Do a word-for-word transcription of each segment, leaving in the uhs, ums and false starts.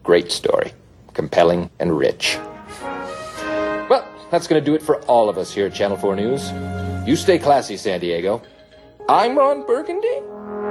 Great story. Compelling and rich. Well, that's going to do it for all of us here at Channel four News. You stay classy, San Diego. I'm Ron Burgundy.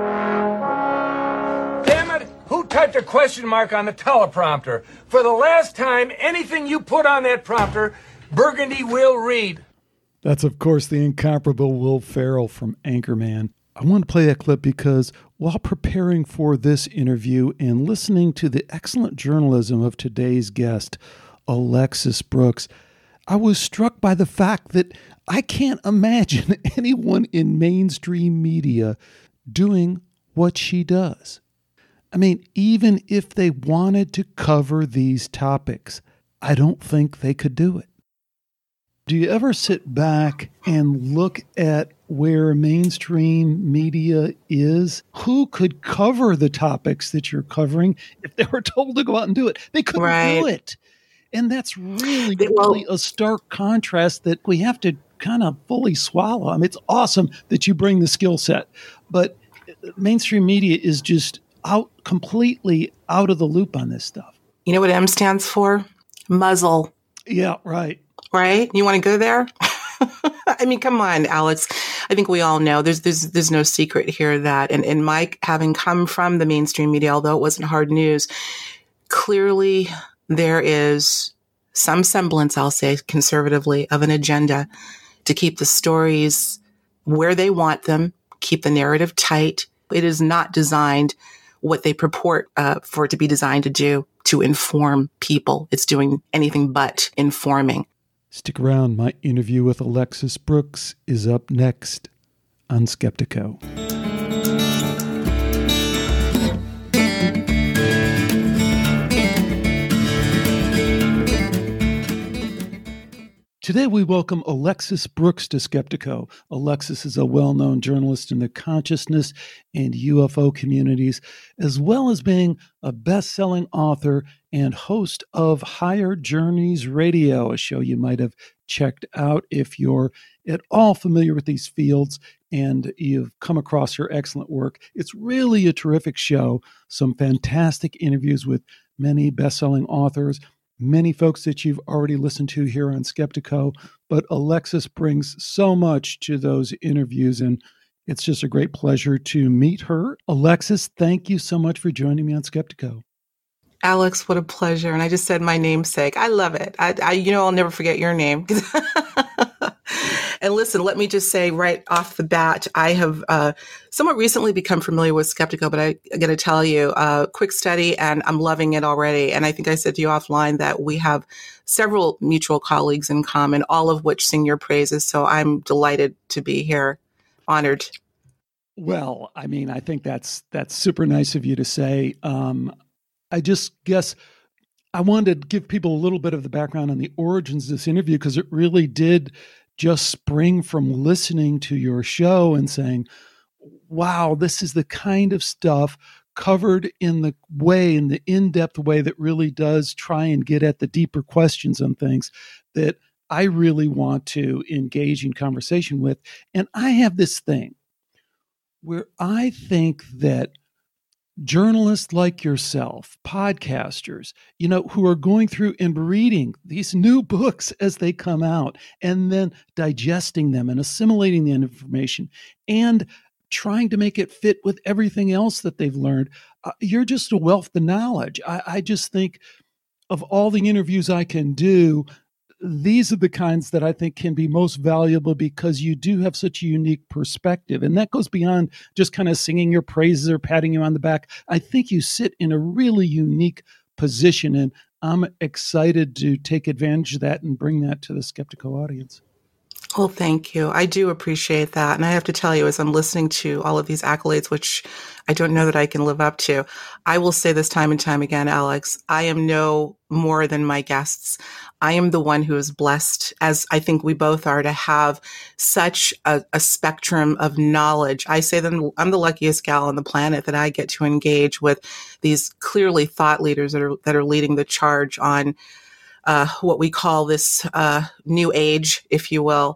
Damn it! Who typed a question mark on the teleprompter? For the last time, anything you put on that prompter, Burgundy will read. That's, of course, the incomparable Will Ferrell from Anchorman. I want to play that clip because while preparing for this interview and listening to the excellent journalism of today's guest, Alexis Brooks, I was struck by the fact that I can't imagine anyone in mainstream media doing what she does. I mean, even if they wanted to cover these topics, I don't think they could do it. Do you ever sit back and look at where mainstream media is? Who could cover the topics that you're covering if they were told to go out and do it? They couldn't right. do it. And that's really, well, really a stark contrast that we have to kind of fully swallow. I mean, it's awesome that you bring the skill set, but mainstream media is just out completely out of the loop on this stuff. You know what M stands for? Muzzle. Yeah, right. Right? You want to go there? I mean, come on, Alex. I think we all know there's there's there's no secret here that, and, and Mike, having come from the mainstream media, although it wasn't hard news, clearly there is some semblance, I'll say conservatively, of an agenda to keep the stories where they want them, keep the narrative tight. It is not designed what they purport uh, for it to be designed to do, to inform people. It's doing anything but informing. Stick around. My interview with Alexis Brooks is up next on Skeptiko. Today, we welcome Alexis Brooks to Skeptiko. Alexis is a well-known journalist in the consciousness and U F O communities, as well as being a best-selling author and host of Higher Journeys Radio, a show you might have checked out if you're at all familiar with these fields and you've come across her excellent work. It's really a terrific show, some fantastic interviews with many best-selling authors, many folks that you've already listened to here on Skeptiko, but Alexis brings so much to those interviews, and it's just a great pleasure to meet her. Alexis, thank you so much for joining me on Skeptiko. Alex, what a pleasure. And I just said my namesake. I love it. I, I you know, I'll never forget your name. And listen, let me just say right off the bat, I have uh, somewhat recently become familiar with Skeptiko, but I, I got to tell you, uh, quick study, and I'm loving it already. And I think I said to you offline that we have several mutual colleagues in common, all of which sing your praises. So I'm delighted to be here, honored. Well, I mean, I think that's that's super nice of you to say. Um, I just guess I wanted to give people a little bit of the background on the origins of this interview, because it really did just spring from listening to your show and saying, wow, this is the kind of stuff covered in the way, in the in-depth way that really does try and get at the deeper questions on things that I really want to engage in conversation with. And I have this thing where I think that journalists like yourself, podcasters, you know, who are going through and reading these new books as they come out and then digesting them and assimilating the information and trying to make it fit with everything else that they've learned. Uh, you're just a wealth of knowledge. I, I just think of all the interviews I can do, these are the kinds that I think can be most valuable because you do have such a unique perspective. And that goes beyond just kind of singing your praises or patting you on the back. I think you sit in a really unique position, and I'm excited to take advantage of that and bring that to the Skeptiko audience. Well, thank you. I do appreciate that. And I have to tell you, as I'm listening to all of these accolades, which I don't know that I can live up to, I will say this time and time again, Alex, I am no more than my guests. I am the one who is blessed, as I think we both are, to have such a, a spectrum of knowledge. I say that I'm the luckiest gal on the planet that I get to engage with these clearly thought leaders that are, that are leading the charge on Uh, what we call this uh, new age, if you will.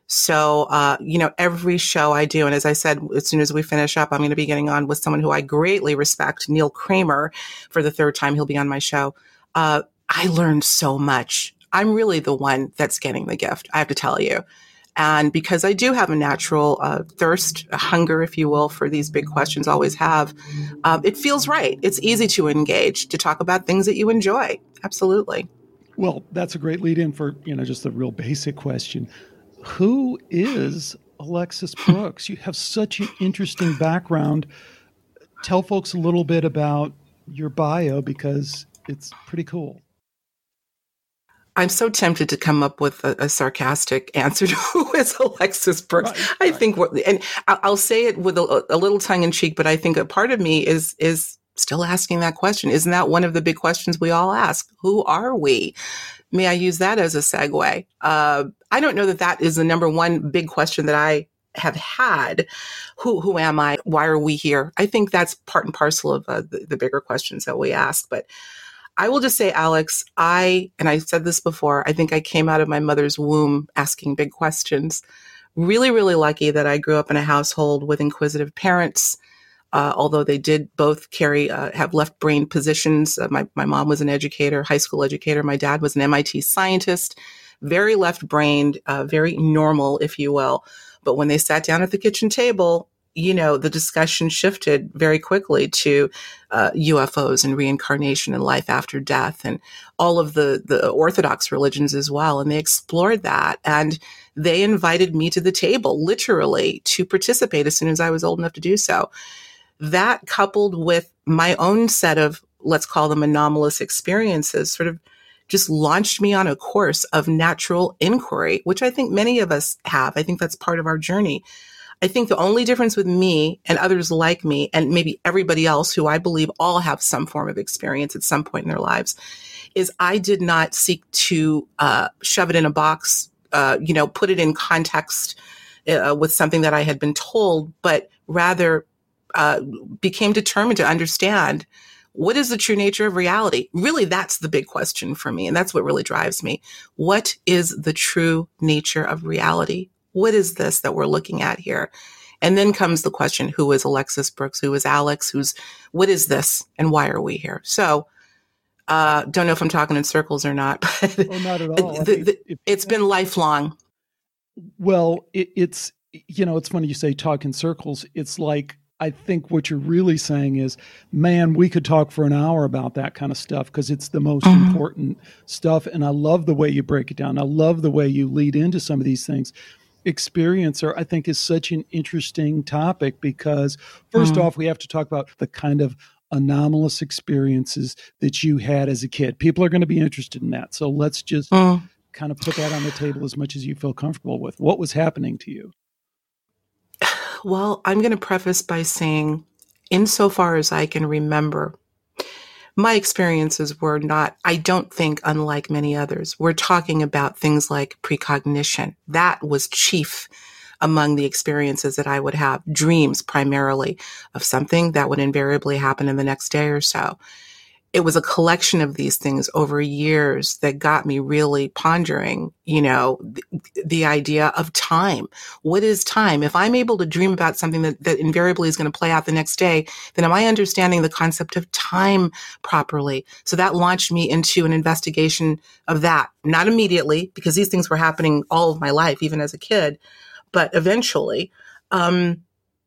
So, uh, you know, every show I do, and as I said, as soon as we finish up, I'm going to be getting on with someone who I greatly respect, Neil Kramer, for the third time. He'll be on my show. Uh, I learned so much. I'm really the one that's getting the gift, I have to tell you. And because I do have a natural uh, thirst, a hunger, if you will, for these big questions, always have, um, it feels right. It's easy to engage, to talk about things that you enjoy. Absolutely. Well, that's a great lead in for, you know, just a real basic question. Who is Alexis Brooks? You have such an interesting background. Tell folks a little bit about your bio because it's pretty cool. I'm so tempted to come up with a, a sarcastic answer to who is Alexis Brooks. Right, I right. think, what, and I'll say it with a, a little tongue in cheek, but I think a part of me is is still asking that question. Isn't that one of the big questions we all ask? Who are we? May I use that as a segue? Uh, I don't know that that is the number one big question that I have had. Who who am I? Why are we here? I think that's part and parcel of uh, the, the bigger questions that we ask. But I will just say, Alex, I, and I said this before, I think I came out of my mother's womb asking big questions. Really, really lucky that I grew up in a household with inquisitive parents. Uh, although they did both carry, uh, have left brain positions. Uh, my, my mom was an educator, high school educator. My dad was an M I T scientist, very left brained, uh, very normal, if you will. But when they sat down at the kitchen table, you know, the discussion shifted very quickly to uh, U F Os and reincarnation and life after death and all of the, the Orthodox religions as well. And they explored that. And they invited me to the table, literally, to participate as soon as I was old enough to do so. That coupled with my own set of, let's call them anomalous experiences, sort of just launched me on a course of natural inquiry, which I think many of us have. I think that's part of our journey. I think the only difference with me and others like me, and maybe everybody else who I believe all have some form of experience at some point in their lives, is I did not seek to uh, shove it in a box, uh, you know, put it in context uh, with something that I had been told, but rather uh, became determined to understand what is the true nature of reality. Really, that's the big question for me. And that's what really drives me. What is the true nature of reality? What is this that we're looking at here? And then comes the question, who is Alexis Brooks? Who is Alex? Who's, what is this? And why are we here? So, uh, don't know if I'm talking in circles or not, but oh, not at all. the, the, if, it's been lifelong. Well, it, it's, you know, it's funny you say talk in circles. It's like, I think what you're really saying is, man, we could talk for an hour about that kind of stuff because it's the most mm-hmm. important stuff. And I love the way you break it down. I love the way you lead into some of these things. Experiencer, I think, is such an interesting topic because first mm-hmm. off, we have to talk about the kind of anomalous experiences that you had as a kid. People are going to be interested in that. So let's just mm. kind of put that on the table as much as you feel comfortable with. What was happening to you? Well, I'm going to preface by saying, insofar as I can remember, my experiences were not, I don't think, unlike many others. We're talking about things like precognition. That was chief among the experiences that I would have, dreams primarily of something that would invariably happen in the next day or so. It was a collection of these things over years that got me really pondering, you know, the, the idea of time. What is time? If I'm able to dream about something that, that invariably is going to play out the next day, then am I understanding the concept of time properly? So that launched me into an investigation of that. Not immediately, because these things were happening all of my life, even as a kid, but eventually. Um,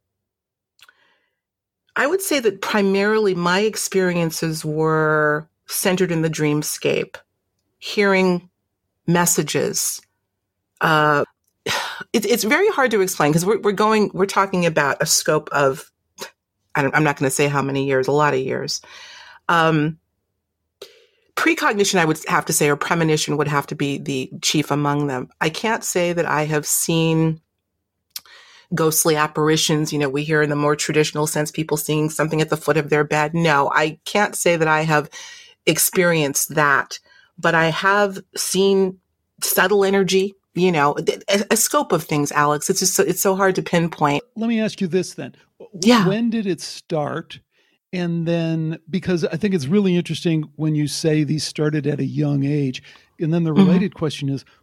I would say that primarily my experiences were centered in the dreamscape, hearing messages. Uh, it, it's very hard to explain because we're, we're going, we're talking about a scope of, I don't, I'm not going to say how many years, a lot of years. Um, precognition, I would have to say, or premonition would have to be the chief among them. I can't say that I have seen ghostly apparitions. You know, we hear in the more traditional sense, people seeing something at the foot of their bed. No, I can't say that I have experienced that, but I have seen subtle energy, you know, a, a scope of things, Alex. It's just, so, it's so hard to pinpoint. Let me ask you this then. Yeah. When did it start? And then, because I think it's really interesting when you say these started at a young age. And then the related mm-hmm. question is,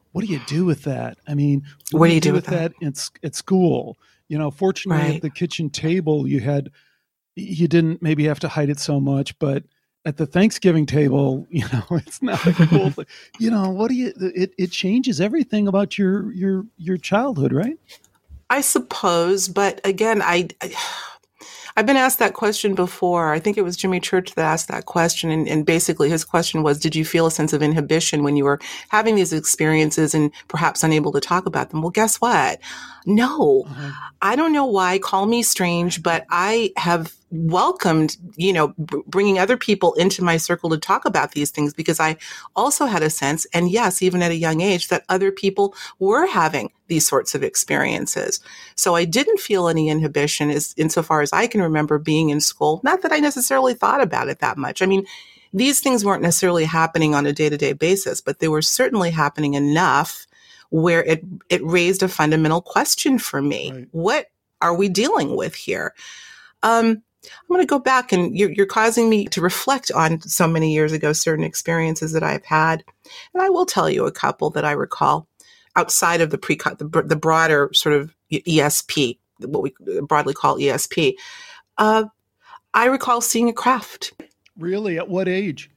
what do you do with that? I mean, what, what do you do with that, that at, at school? You know, fortunately right. at the kitchen table, you had, you didn't maybe have to hide it so much, but at the Thanksgiving table, you know, it's not a cool thing. You know, what do you, it, it changes everything about your, your, your childhood, right? I suppose, but again, I, I I've been asked that question before. I think it was Jimmy Church that asked that question. And, and basically his question was, did you feel a sense of inhibition when you were having these experiences and perhaps unable to talk about them? Well, guess what? No, mm-hmm. I don't know why. Call me strange, but I have welcomed, you know, b- bringing other people into my circle to talk about these things because I also had a sense, and yes, even at a young age, that other people were having these sorts of experiences. So I didn't feel any inhibition as insofar as I can remember being in school. Not that I necessarily thought about it that much. I mean, these things weren't necessarily happening on a day-to-day basis, but they were certainly happening enough where it, it raised a fundamental question for me. Right. What are we dealing with here? Um, I'm going to go back, and you're, you're causing me to reflect on so many years ago, certain experiences that I've had. And I will tell you a couple that I recall outside of the pre the, the broader sort of E S P, what we broadly call E S P. Uh, I recall seeing a craft. Really? At what age?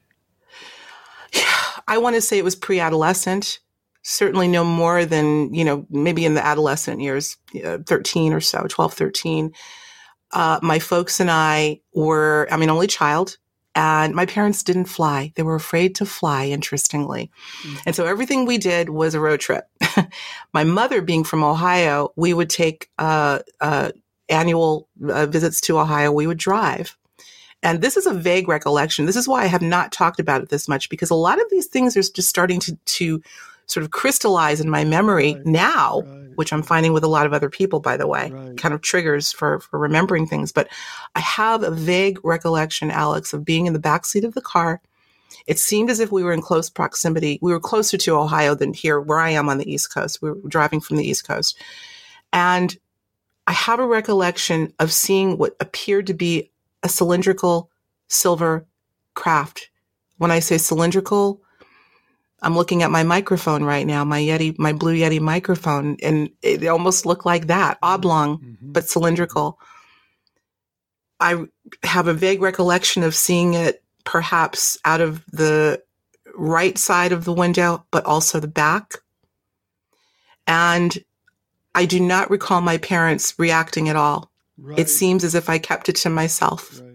I want to say it was pre-adolescent. Certainly no more than, you know, maybe in the adolescent years, uh, thirteen or so, twelve, thirteen. Uh, my folks and I were, I'm an only child, and my parents didn't fly. They were afraid to fly, interestingly. Mm-hmm. And so everything we did was a road trip. My mother being from Ohio, we would take uh, uh, annual uh, visits to Ohio. We would drive. And this is a vague recollection. This is why I have not talked about it this much, because a lot of these things are just starting to, to sort of crystallize in my memory right. now, right. which I'm finding with a lot of other people, by the way, right. kind of triggers for, for remembering things. But I have a vague recollection, Alex, of being in the backseat of the car. It seemed as if we were in close proximity. We were closer to Ohio than here, where I am on the East Coast. We were driving from the East Coast. And I have a recollection of seeing what appeared to be a cylindrical silver craft. When I say cylindrical, I'm looking at my microphone right now, my Yeti, my Blue Yeti microphone, and it almost looked like that, oblong, mm-hmm. but cylindrical. I have a vague recollection of seeing it perhaps out of the right side of the window, but also the back. And I do not recall my parents reacting at all. Right. It seems as if I kept it to myself. Right.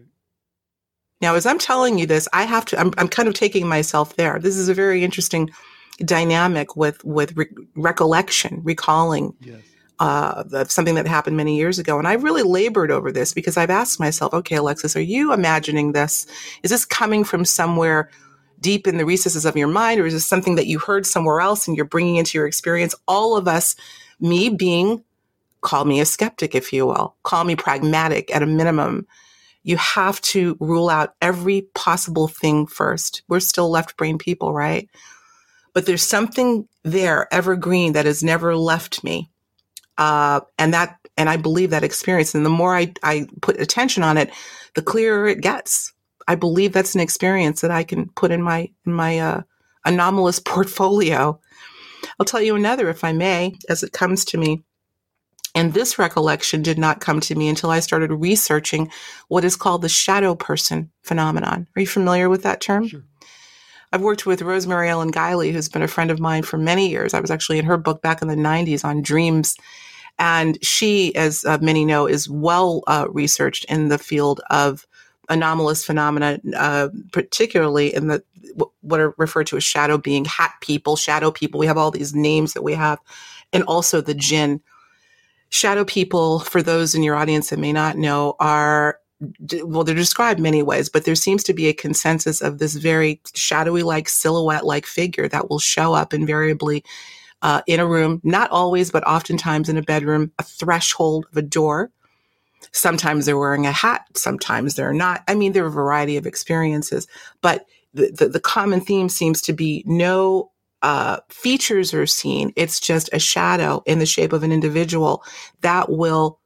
Now, as I'm telling you this, I have to, I'm, I'm kind of taking myself there. This is a very interesting dynamic with, with re- recollection, recalling yes. uh, of something that happened many years ago. And I really labored over this because I've asked myself, okay, Alexis, are you imagining this? Is this coming from somewhere deep in the recesses of your mind, or is this something that you heard somewhere else and you're bringing into your experience? All of us, me being, call me a skeptic, if you will, call me pragmatic at a minimum. You have to rule out every possible thing first. We're still left brain people, right? But there's something there, evergreen, that has never left me. Uh, and that, and I believe that experience. And the more I, I put attention on it, the clearer it gets. I believe that's an experience that I can put in my, in my, uh, anomalous portfolio. I'll tell you another, if I may, as it comes to me. And this recollection did not come to me until I started researching what is called the shadow person phenomenon. Are you familiar with that term? Sure. I've worked with Rosemary Ellen Guiley, who's been a friend of mine for many years. I was actually in her book back in the nineties on dreams. And she, as uh, many know, is well uh, researched in the field of anomalous phenomena, uh, particularly in the what are referred to as shadow being, hat people, shadow people. We have all these names that we have, and also the jinn. Shadow people, for those in your audience that may not know, are, well, they're described many ways, but there seems to be a consensus of this very shadowy-like, silhouette-like figure that will show up invariably uh, in a room, not always, but oftentimes in a bedroom, a threshold of a door. Sometimes they're wearing a hat, sometimes they're not. I mean, there are a variety of experiences, but the, the, the common theme seems to be no Uh, features are seen. It's just a shadow in the shape of an individual that will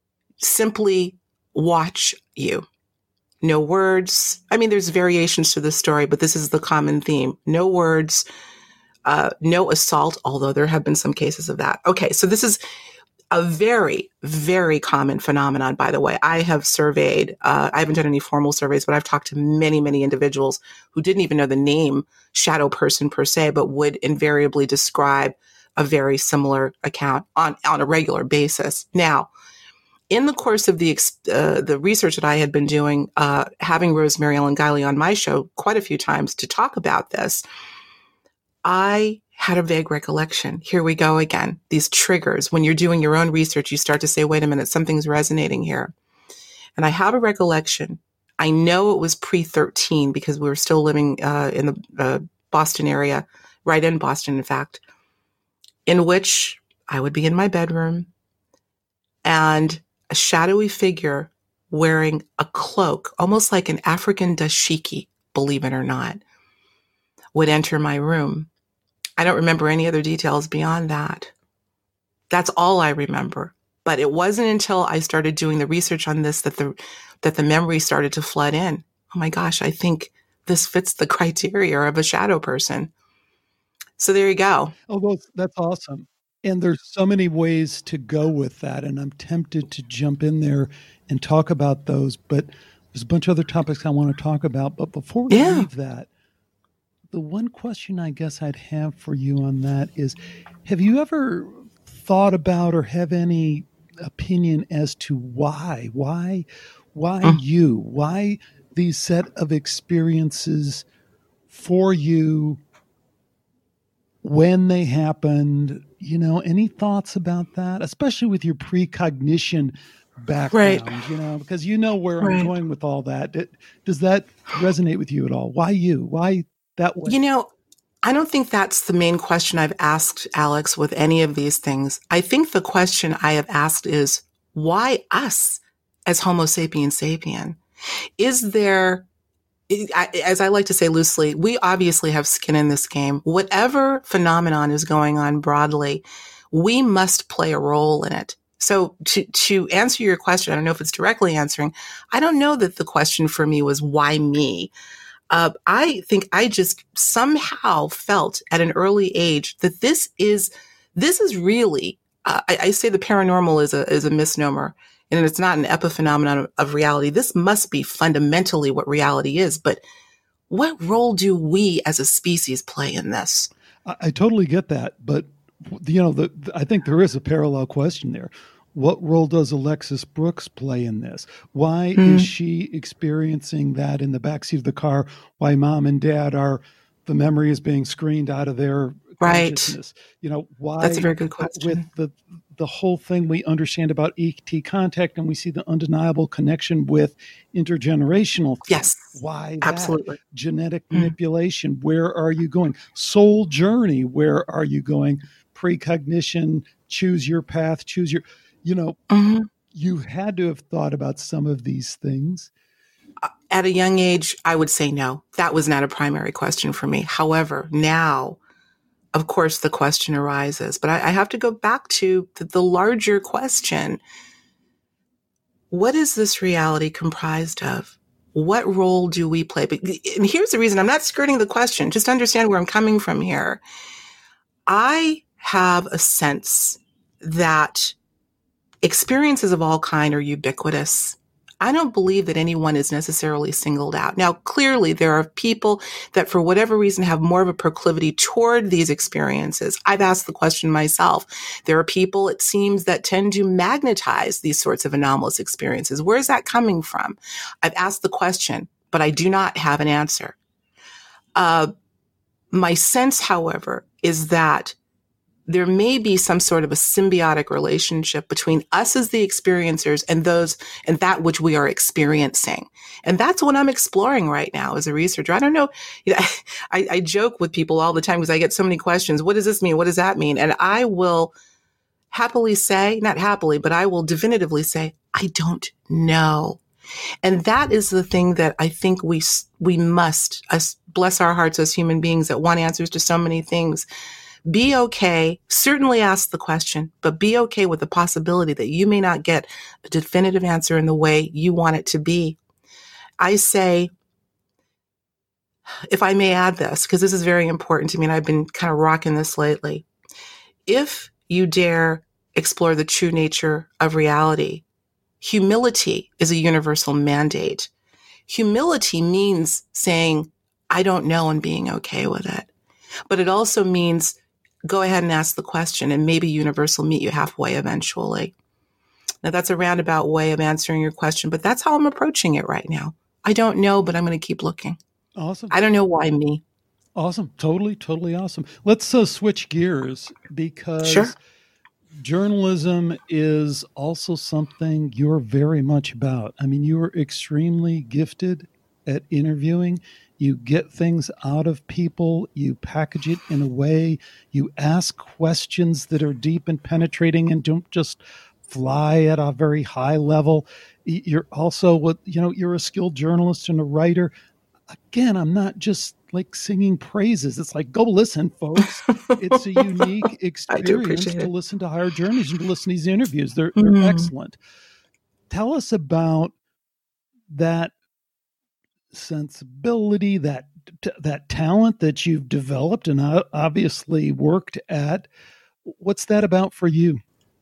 simply watch you. No words. I mean, there's variations to the story, but this is the common theme. No words, Uh, no assault, although there have been some cases of that. Okay, so this is a very, very common phenomenon, by the way. I have surveyed, uh, I haven't done any formal surveys, but I've talked to many, many individuals who didn't even know the name shadow person per se, but would invariably describe a very similar account on, on a regular basis. Now, in the course of the uh, the research that I had been doing, uh, having Rosemary Ellen Guiley on my show quite a few times to talk about this, I had a vague recollection. Here we go again. These triggers. When you're doing your own research, you start to say, wait a minute, something's resonating here. And I have a recollection. I know it was pre thirteen because we were still living uh, in the uh, Boston area, right in Boston, in fact, in which I would be in my bedroom and a shadowy figure wearing a cloak, almost like an African dashiki, believe it or not, would enter my room. I don't remember any other details beyond that. That's all I remember. But it wasn't until I started doing the research on this that the that the memory started to flood in. Oh my gosh, I think this fits the criteria of a shadow person. So there you go. Oh, well, that's awesome. And there's so many ways to go with that. And I'm tempted to jump in there and talk about those. But there's a bunch of other topics I want to talk about. But before we yeah. leave that, the one question I guess I'd have for you on that is, have you ever thought about or have any opinion as to why? Why, why mm. you? Why these set of experiences for you, when they happened? You know, any thoughts about that, especially with your precognition background, right. you know, because you know where right. I'm going with all that. Does that resonate with you at all? Why you? Why that way? You know, I don't think that's the main question I've asked, Alex, with any of these things. I think the question I have asked is, why us as Homo sapiens sapien? Is there, as I like to say loosely, we obviously have skin in this game. Whatever phenomenon is going on broadly, we must play a role in it. So to, to answer your question, I don't know if it's directly answering. I don't know that the question for me was, why me? Uh, I think I just somehow felt at an early age that this is, this is really, uh, I, I say the paranormal is a, is a misnomer, and it's not an epiphenomenon of, of reality. This must be fundamentally what reality is. But what role do we as a species play in this? I, I totally get that. But, you know, the, the, I think there is a parallel question there. What role does Alexis Brooks play in this? Why mm. is she experiencing that in the backseat of the car? Why mom and dad are, the memory is being screened out of their right. consciousness? You know, why? That's a very good question. With the the whole thing we understand about E T contact, and we see the undeniable connection with intergenerational things. Yes. Why that? Absolutely. Genetic mm. manipulation. Where are you going? Soul journey. Where are you going? Precognition. Choose your path. Choose your. You know, mm-hmm. you had to have thought about some of these things. At a young age, I would say no. That was not a primary question for me. However, now, of course, the question arises. But I, I have to go back to the, the larger question. What is this reality comprised of? What role do we play? And here's the reason. I'm not skirting the question. Just understand where I'm coming from here. I have a sense that experiences of all kind are ubiquitous. I don't believe that anyone is necessarily singled out. Now, clearly, there are people that, for whatever reason, have more of a proclivity toward these experiences. I've asked the question myself. There are people, it seems, that tend to magnetize these sorts of anomalous experiences. Where is that coming from? I've asked the question, but I do not have an answer. Uh, my sense, however, is that there may be some sort of a symbiotic relationship between us as the experiencers and those and that which we are experiencing. And that's what I'm exploring right now as a researcher. I don't know. You know I, I joke with people all the time because I get so many questions. What does this mean? What does that mean? And I will happily say, not happily, but I will definitively say, I don't know. And that is the thing that I think we, we must, us, bless our hearts as human beings that want answers to so many things. Be okay, certainly ask the question, but be okay with the possibility that you may not get a definitive answer in the way you want it to be. I say, if I may add this, because this is very important to me and I've been kind of rocking this lately. If you dare explore the true nature of reality, humility is a universal mandate. Humility means saying, I don't know, and being okay with it. But it also means go ahead and ask the question, and maybe universe will meet you halfway eventually. Now, that's a roundabout way of answering your question, but that's how I'm approaching it right now. I don't know, but I'm going to keep looking. Awesome. I don't know why me. Awesome. Totally, totally awesome. Let's uh, switch gears because Sure. journalism is also something you're very much about. I mean, you're extremely gifted at interviewing. You get things out of people. You package it in a way. You ask questions that are deep and penetrating and don't just fly at a very high level. You're also what, you know, you're a skilled journalist and a writer. Again, I'm not just like singing praises. It's like, go listen, folks. It's a unique experience to it. listen to Higher Journeys and to listen to these interviews. They're, they're Mm. excellent. Tell us about that sensibility, that that talent that you've developed and obviously worked at. What's that about for you?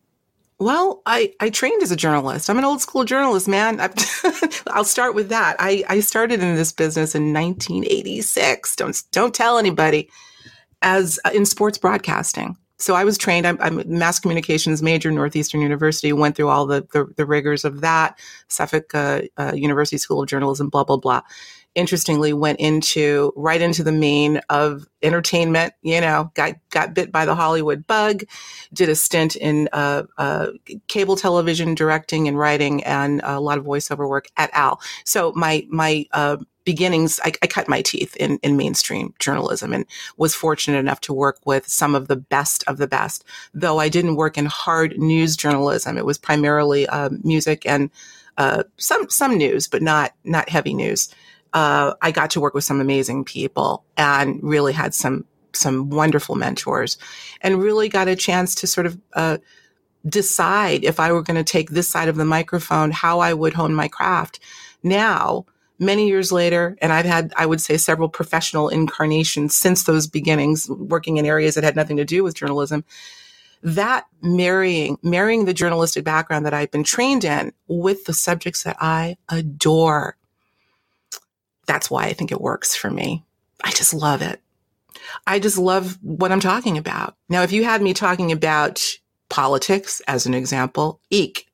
Well, I, I trained as a journalist. I'm an old school journalist, man. I'm, I'll start with that. I, I started in this business in nineteen eighty-six. Don't don't tell anybody. As uh, in sports broadcasting. So I was trained. I'm, I'm a mass communications major, Northeastern University. Went through all the the, the rigors of that. Suffolk uh, uh, University School of Journalism. Blah blah blah. Interestingly, went into right into the main of entertainment. You know, got got bit by the Hollywood bug. Did a stint in uh, uh, cable television, directing and writing, and a lot of voiceover work at Al. So my my uh, beginnings, I, I cut my teeth in in mainstream journalism, and was fortunate enough to work with some of the best of the best. Though I didn't work in hard news journalism, it was primarily uh, music and uh, some some news, but not not heavy news. Uh, I got to work with some amazing people and really had some some wonderful mentors, and really got a chance to sort of uh, decide if I were going to take this side of the microphone, how I would hone my craft. Now, many years later, and I've had, I would say, several professional incarnations since those beginnings, working in areas that had nothing to do with journalism. That marrying, marrying the journalistic background that I've been trained in with the subjects that I adore. That's why I think it works for me. I just love it. I just love what I'm talking about. Now, if you had me talking about politics, as an example, eek.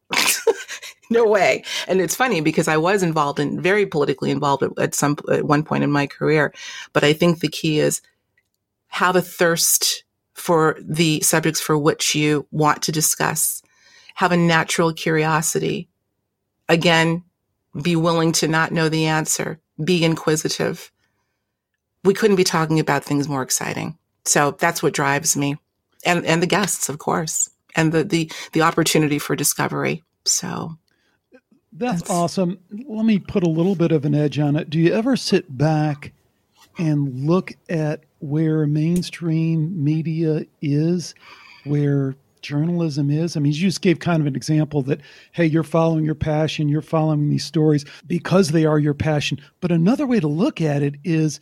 No way. And it's funny because I was involved in, very politically involved at, at some, at one point in my career. But I think the key is have a thirst for the subjects for which you want to discuss. Have a natural curiosity. Again, be willing to not know the answer. Be inquisitive. We couldn't be talking about things more exciting. So that's what drives me. And and the guests, of course. And the the, the opportunity for discovery. So that's, that's awesome. Let me put a little bit of an edge on it. Do you ever sit back and look at where mainstream media is, where journalism is? I mean, you just gave kind of an example that, hey, you're following your passion, you're following these stories because they are your passion. But another way to look at it is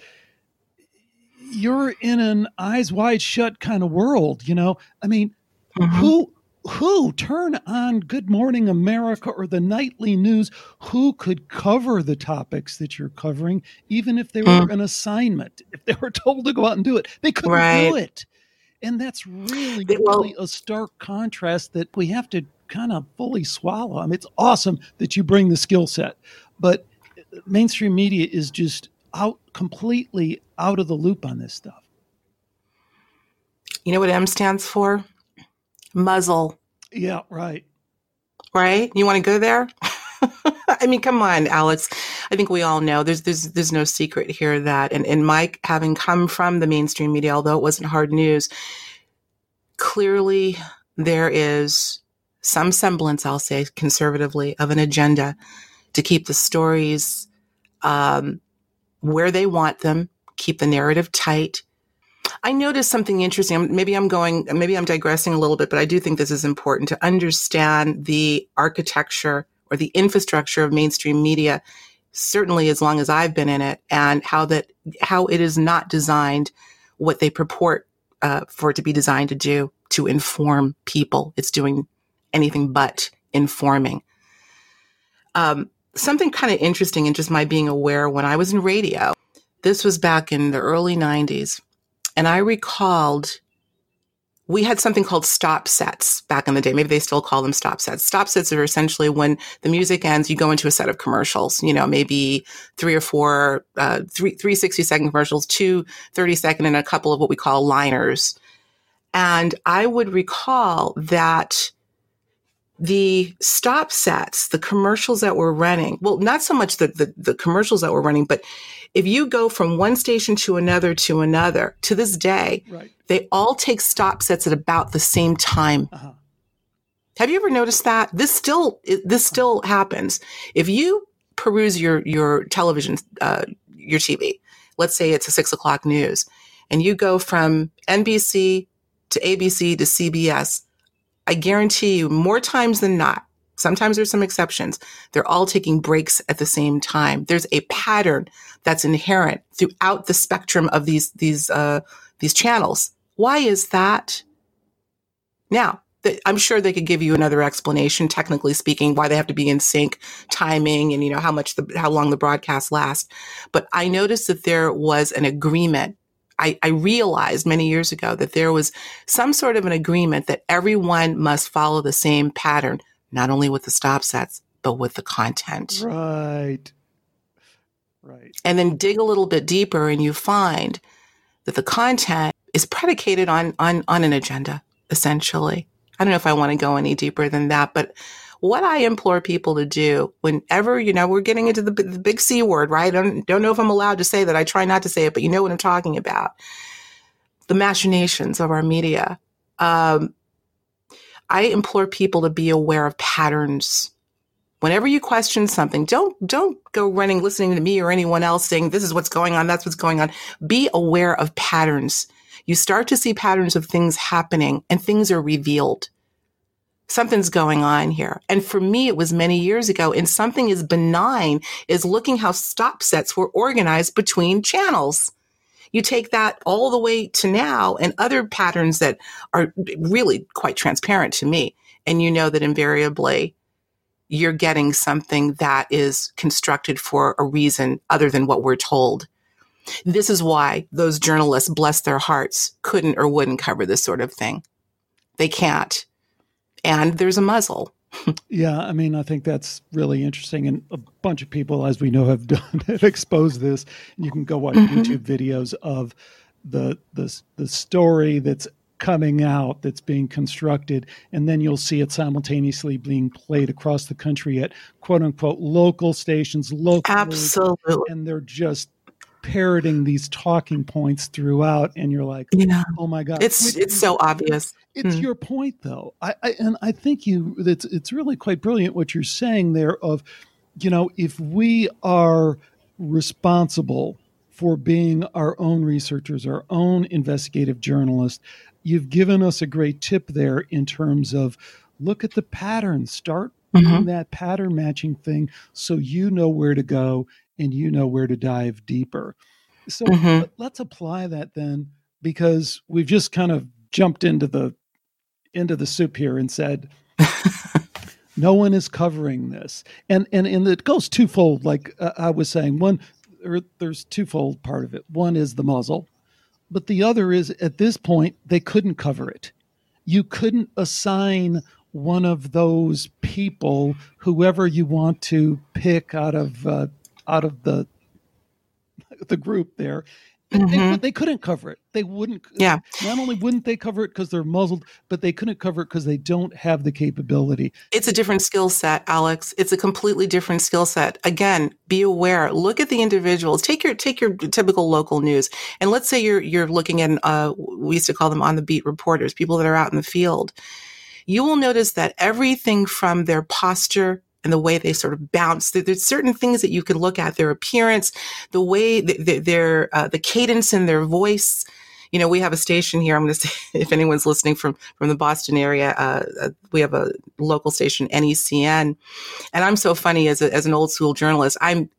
you're in an eyes wide shut kind of world, you know? I mean, mm-hmm. who who turn on Good Morning America or the nightly news, who could cover the topics that you're covering, even if they were mm. an assignment, if they were told to go out and do it, they couldn't right. do it. And that's really, well, really a stark contrast that we have to kind of fully swallow. I mean, it's awesome that you bring the skill set, but mainstream media is just out completely out of the loop on this stuff. You know what M stands for? Muzzle. Yeah, right. Right? You want to go there? I mean, come on, Alex. I think we all know there's there's there's no secret here that, and, and Mike, having come from the mainstream media, although it wasn't hard news, clearly there is some semblance, I'll say conservatively, of an agenda to keep the stories um, where they want them, keep the narrative tight. I noticed something interesting. Maybe I'm going, maybe I'm digressing a little bit, but I do think this is important to understand the architecture or the infrastructure of mainstream media certainly as long as I've been in it, and how that how it is not designed what they purport uh, for it to be designed to do, to inform people. It's doing anything but informing. Um, something kind of interesting, and just my being aware, when I was in radio, this was back in the early nineties, and I recalled we had something called stop sets back in the day. Maybe they still call them stop sets. Stop sets are essentially when the music ends, you go into a set of commercials, you know, maybe three or four, uh, three, three sixty second commercials, two thirty second, and a couple of what we call liners. And I would recall that the stop sets, the commercials that were running, well, not so much the, the, the commercials that were running, but if you go from one station to another to another, to this day, right, they all take stop sets at about the same time. Uh-huh. Have you ever noticed that? This still, this still happens. If you peruse your, your television, uh, your T V, let's say it's a six o'clock news, and you go from N B C to A B C to C B S, I guarantee you more times than not, sometimes there's some exceptions, they're all taking breaks at the same time. There's a pattern that's inherent throughout the spectrum of these, these, uh, these channels. Why is that? Now, th- I'm sure they could give you another explanation, technically speaking, why they have to be in sync, timing, and, you know, how much the, how long the broadcast lasts. But I noticed that there was an agreement. I, I realized many years ago that there was some sort of an agreement that everyone must follow the same pattern, not only with the stop sets, but with the content. Right. Right. And then dig a little bit deeper, and you find that the content is predicated on, on, on an agenda, essentially. I don't know if I want to go any deeper than that, but what I implore people to do whenever, you know, we're getting into the, the big C word, right? I don't, don't know if I'm allowed to say that. I try not to say it, but you know what I'm talking about. The machinations of our media. Um, I implore people to be aware of patterns. Whenever you question something, don't, don't go running, listening to me or anyone else saying, this is what's going on, that's what's going on. Be aware of patterns. You start to see patterns of things happening, and things are revealed. Something's going on here. And for me, it was many years ago, and something as benign as looking how stop sets were organized between channels. You take that all the way to now, and other patterns that are really quite transparent to me. And you know that invariably you're getting something that is constructed for a reason other than what we're told. This is why those journalists, bless their hearts, couldn't or wouldn't cover this sort of thing. They can't. And there's a muzzle. Yeah, I mean, I think that's really interesting. And a bunch of people, as we know, have done have exposed this. And you can go watch mm-hmm. YouTube videos of the, the the story that's coming out, that's being constructed, and then you'll see it simultaneously being played across the country at quote unquote local stations, local, absolutely, and they're just parroting these talking points throughout, and you're like, yeah. oh my God. It's it's so obvious. It's hmm. your point, though. I, I and I think you it's it's really quite brilliant what you're saying there of, you know, if we are responsible for being our own researchers, our own investigative journalists, you've given us a great tip there in terms of look at the pattern, start mm-hmm. doing that pattern matching thing so you know where to go and you know where to dive deeper. So mm-hmm. let's apply that then, because we've just kind of jumped into the into the soup here and said, no one is covering this. And and, and it goes twofold, like uh, I was saying. One, there, there's twofold part of it. One is the muzzle, but the other is at this point, they couldn't cover it. You couldn't assign one of those people, whoever you want to pick out of uh, out of the the group there. Mm-hmm. They, they couldn't cover it. They wouldn't. Yeah. Not only wouldn't they cover it because they're muzzled, but they couldn't cover it because they don't have the capability. It's a different skill set, Alex. It's a completely different skill set. Again, be aware. Look at the individuals. Take your take your typical local news, and let's say you're you're looking at. Uh, we used to call them on the beat reporters, people that are out in the field. You will notice that everything from their posture and the way they sort of bounce, there's certain things that you can look at, their appearance, the way, their, uh, the cadence in their voice. You know, we have a station here. I'm going to say, if anyone's listening from, from the Boston area, uh, we have a local station, N E C N. And I'm so funny as a, as an old school journalist. I'm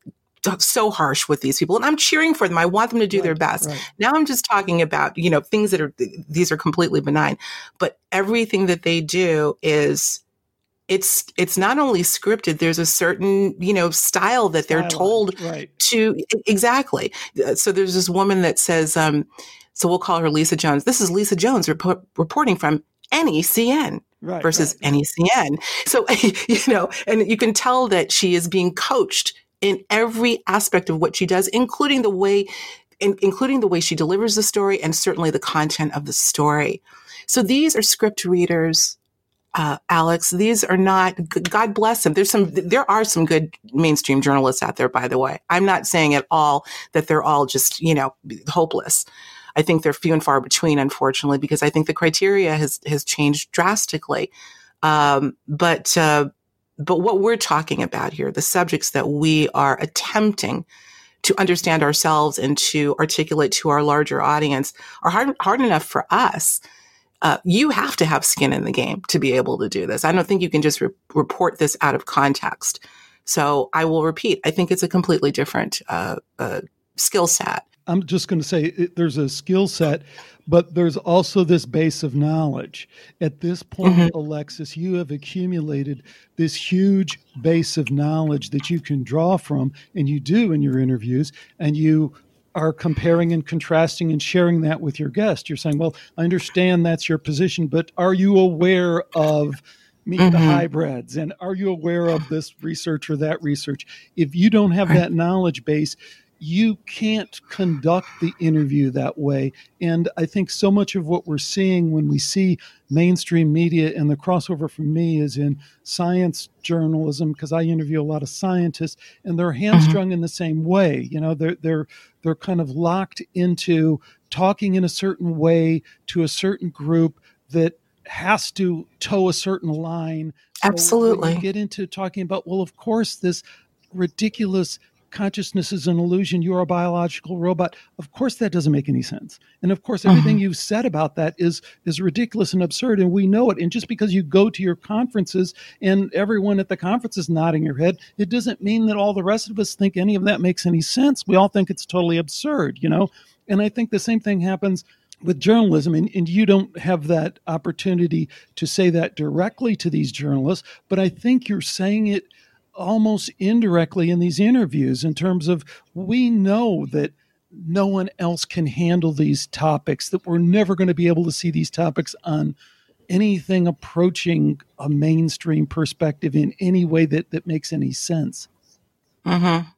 so harsh with these people, and I'm cheering for them. I want them to do Right, their best. right. Now I'm just talking about, you know, things that are, these are completely benign, but everything that they do is, it's, it's not only scripted, there's a certain, you know, style that they're Stylized, told right. to, exactly. So there's this woman that says, um, so we'll call her Lisa Jones. This is Lisa Jones rep- reporting from N E C N. Right, versus right, right. N E C N. So, you know, and you can tell that she is being coached in every aspect of what she does, including the way, in, including the way she delivers the story and certainly the content of the story. So these are script readers, uh, Alex. These are not, God bless them. There's some, there are some good mainstream journalists out there, by the way. I'm not saying at all that they're all just, you know, hopeless. I think they're few and far between, unfortunately, because I think the criteria has has changed drastically. Um, but uh, but what we're talking about here, the subjects that we are attempting to understand ourselves and to articulate to our larger audience, are hard hard enough for us. Uh, you have to have skin in the game to be able to do this. I don't think you can just re- report this out of context. So I will repeat, I think it's a completely different uh, uh, skill set. I'm just going to say it, there's a skill set, but there's also this base of knowledge. At this point, mm-hmm. Alexis, you have accumulated this huge base of knowledge that you can draw from, and you do in your interviews, and you are comparing and contrasting and sharing that with your guest. You're saying, well, I understand that's your position, but are you aware of meet mm-hmm. the hybrids? And are you aware of this research or that research? If you don't have that knowledge base, you can't conduct the interview that way. And I think so much of what we're seeing when we see mainstream media, and the crossover for me is in science journalism, because I interview a lot of scientists, and they're hamstrung mm-hmm. in the same way. You know, they're they're they're kind of locked into talking in a certain way to a certain group that has to toe a certain line. So Absolutely. when you get into talking about, well, of course, this ridiculous consciousness is an illusion, you're a biological robot. Of course, that doesn't make any sense. And of course, everything uh-huh. you've said about that is is ridiculous and absurd, and we know it. And just because you go to your conferences and everyone at the conference is nodding your head, it doesn't mean that all the rest of us think any of that makes any sense. We all think it's totally absurd, you know? And I think the same thing happens with journalism, and, and you don't have that opportunity to say that directly to these journalists, but I think you're saying it almost indirectly in these interviews, in terms of, we know that no one else can handle these topics, that we're never going to be able to see these topics on anything approaching a mainstream perspective in any way that, that makes any sense. Mm-hmm.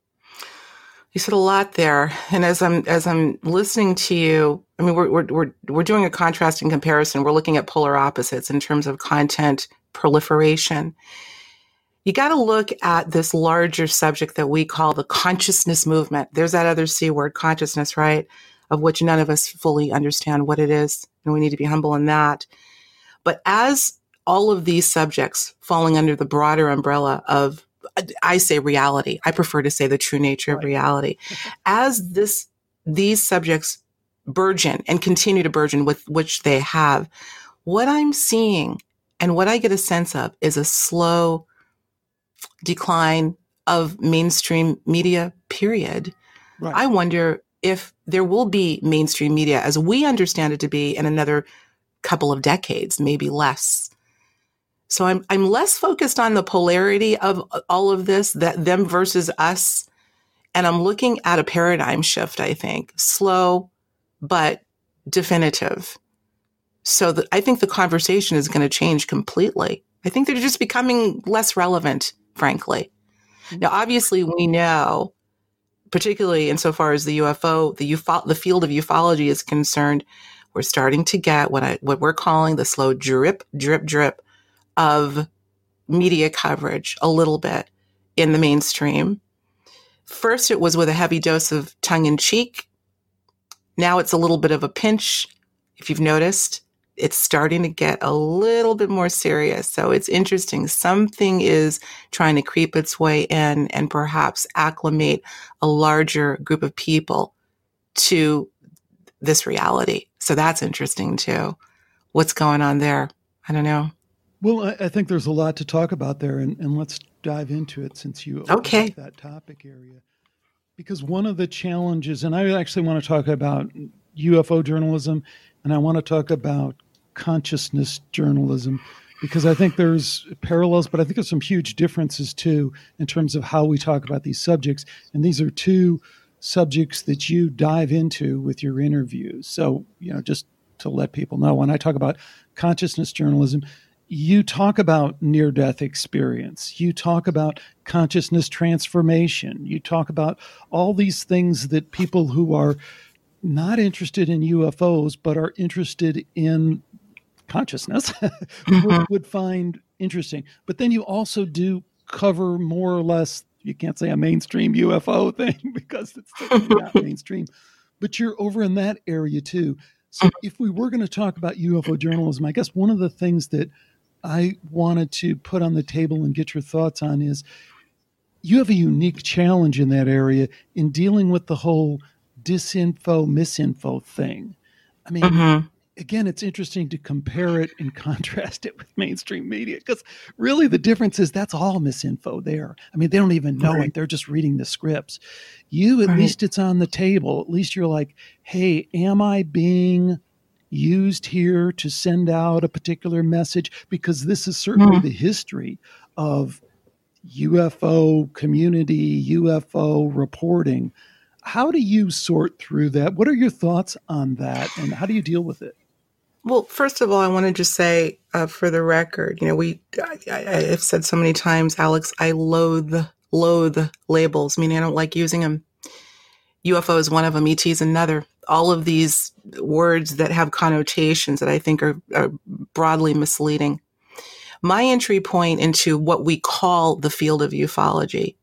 You said a lot there. And as I'm, as I'm listening to you, I mean, we're, we're, we're, we're doing a contrasting comparison. We're looking at polar opposites in terms of content proliferation. You got to look at this larger subject that we call the consciousness movement. There's that other C word, consciousness, right? Of which none of us fully understand what it is. And we need to be humble in that. But as all of these subjects falling under the broader umbrella of, I say reality, I prefer to say the true nature of reality. As this, these subjects burgeon and continue to burgeon, with which they have, what I'm seeing and what I get a sense of is a slow decline of mainstream media, period. Right. I wonder if there will be mainstream media as we understand it to be in another couple of decades, maybe less. So I'm I'm less focused on the polarity of all of this, that them versus us. And I'm looking at a paradigm shift, I think, slow, but definitive. So that I think the conversation is going to change completely. I think they're just becoming less relevant, frankly. Now, obviously, we know, particularly insofar as the U F O, the U F O, the field of ufology is concerned, we're starting to get what I, what we're calling the slow drip, drip, drip of media coverage a little bit in the mainstream. First, it was with a heavy dose of tongue in cheek. Now it's a little bit of a pinch. If you've noticed, it's starting to get a little bit more serious. So it's interesting. Something is trying to creep its way in and perhaps acclimate a larger group of people to this reality. So that's interesting too. What's going on there? I don't know. Well, I, I think there's a lot to talk about there, and, and let's dive into it since you okay. opened up that topic area. Because one of the challenges, and I actually want to talk about U F O journalism, and I want to talk about consciousness journalism, because I think there's parallels, but I think there's some huge differences too in terms of how we talk about these subjects. And these are two subjects that you dive into with your interviews. So, you know, just to let people know, when I talk about consciousness journalism, you talk about near-death experience. You talk about consciousness transformation. You talk about all these things that people who are not interested in U F Os but are interested in consciousness mm-hmm. would, would find interesting. But then you also do cover more or less, you can't say a mainstream U F O thing because it's not mainstream, but you're over in that area too. So if we were going to talk about U F O journalism, I guess one of the things that I wanted to put on the table and get your thoughts on is you have a unique challenge in that area in dealing with the whole disinfo, misinfo thing. I mean, mm-hmm. again, it's interesting to compare it and contrast it with mainstream media because really the difference is that's all misinfo there. I mean, they don't even know right. it. They're just reading the scripts. You, at right. least it's on the table. At least you're like, hey, am I being used here to send out a particular message? Because this is certainly mm. the history of U F O community, U F O reporting. How do you sort through that? What are your thoughts on that, and how do you deal with it? Well, first of all, I want to just say, uh, for the record, you know, we I, I, I've said so many times, Alex, I loathe loathe labels, meaning I don't like using them. U F O is one of them. E T is another. All of these words that have connotations that I think are, are broadly misleading. My entry point into what we call the field of ufology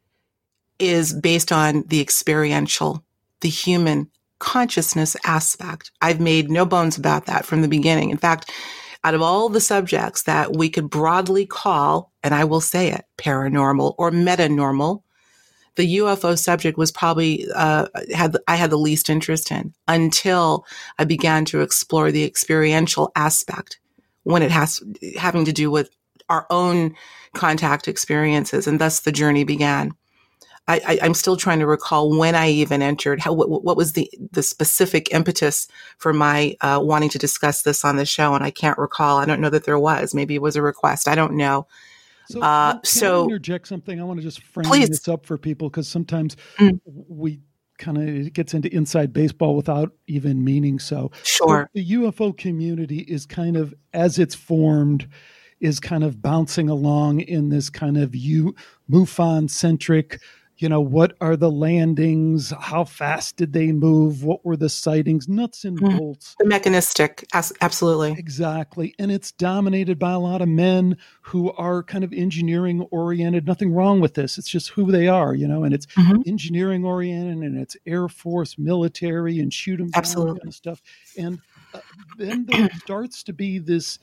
is based on the experiential, the human consciousness aspect. I've made no bones about that from the beginning. In fact, out of all the subjects that we could broadly call, and I will say it, paranormal or metanormal, the U F O subject was probably, uh, had, I had the least interest in until I began to explore the experiential aspect when it has, having to do with our own contact experiences. And thus the journey began. I, I, I'm still trying to recall when I even entered, how, what, what was the, the specific impetus for my uh, wanting to discuss this on the show. And I can't recall. I don't know that there was. Maybe it was a request. I don't know. So, uh, can so I interject something? I want to just frame please. this up for people because sometimes mm. we kind of, it gets into inside baseball without even meaning so. Sure. So the U F O community is kind of, as it's formed, is kind of bouncing along in this kind of U, MUFON-centric, you know, what are the landings? How fast did they move? What were the sightings? Nuts and mm. bolts. The mechanistic, absolutely. Exactly. And it's dominated by a lot of men who are kind of engineering oriented. Nothing wrong with this. It's just who they are, you know, and it's mm-hmm. engineering oriented and it's Air Force, military, and shoot 'em down absolutely. Kind of stuff. And uh, then there starts to be this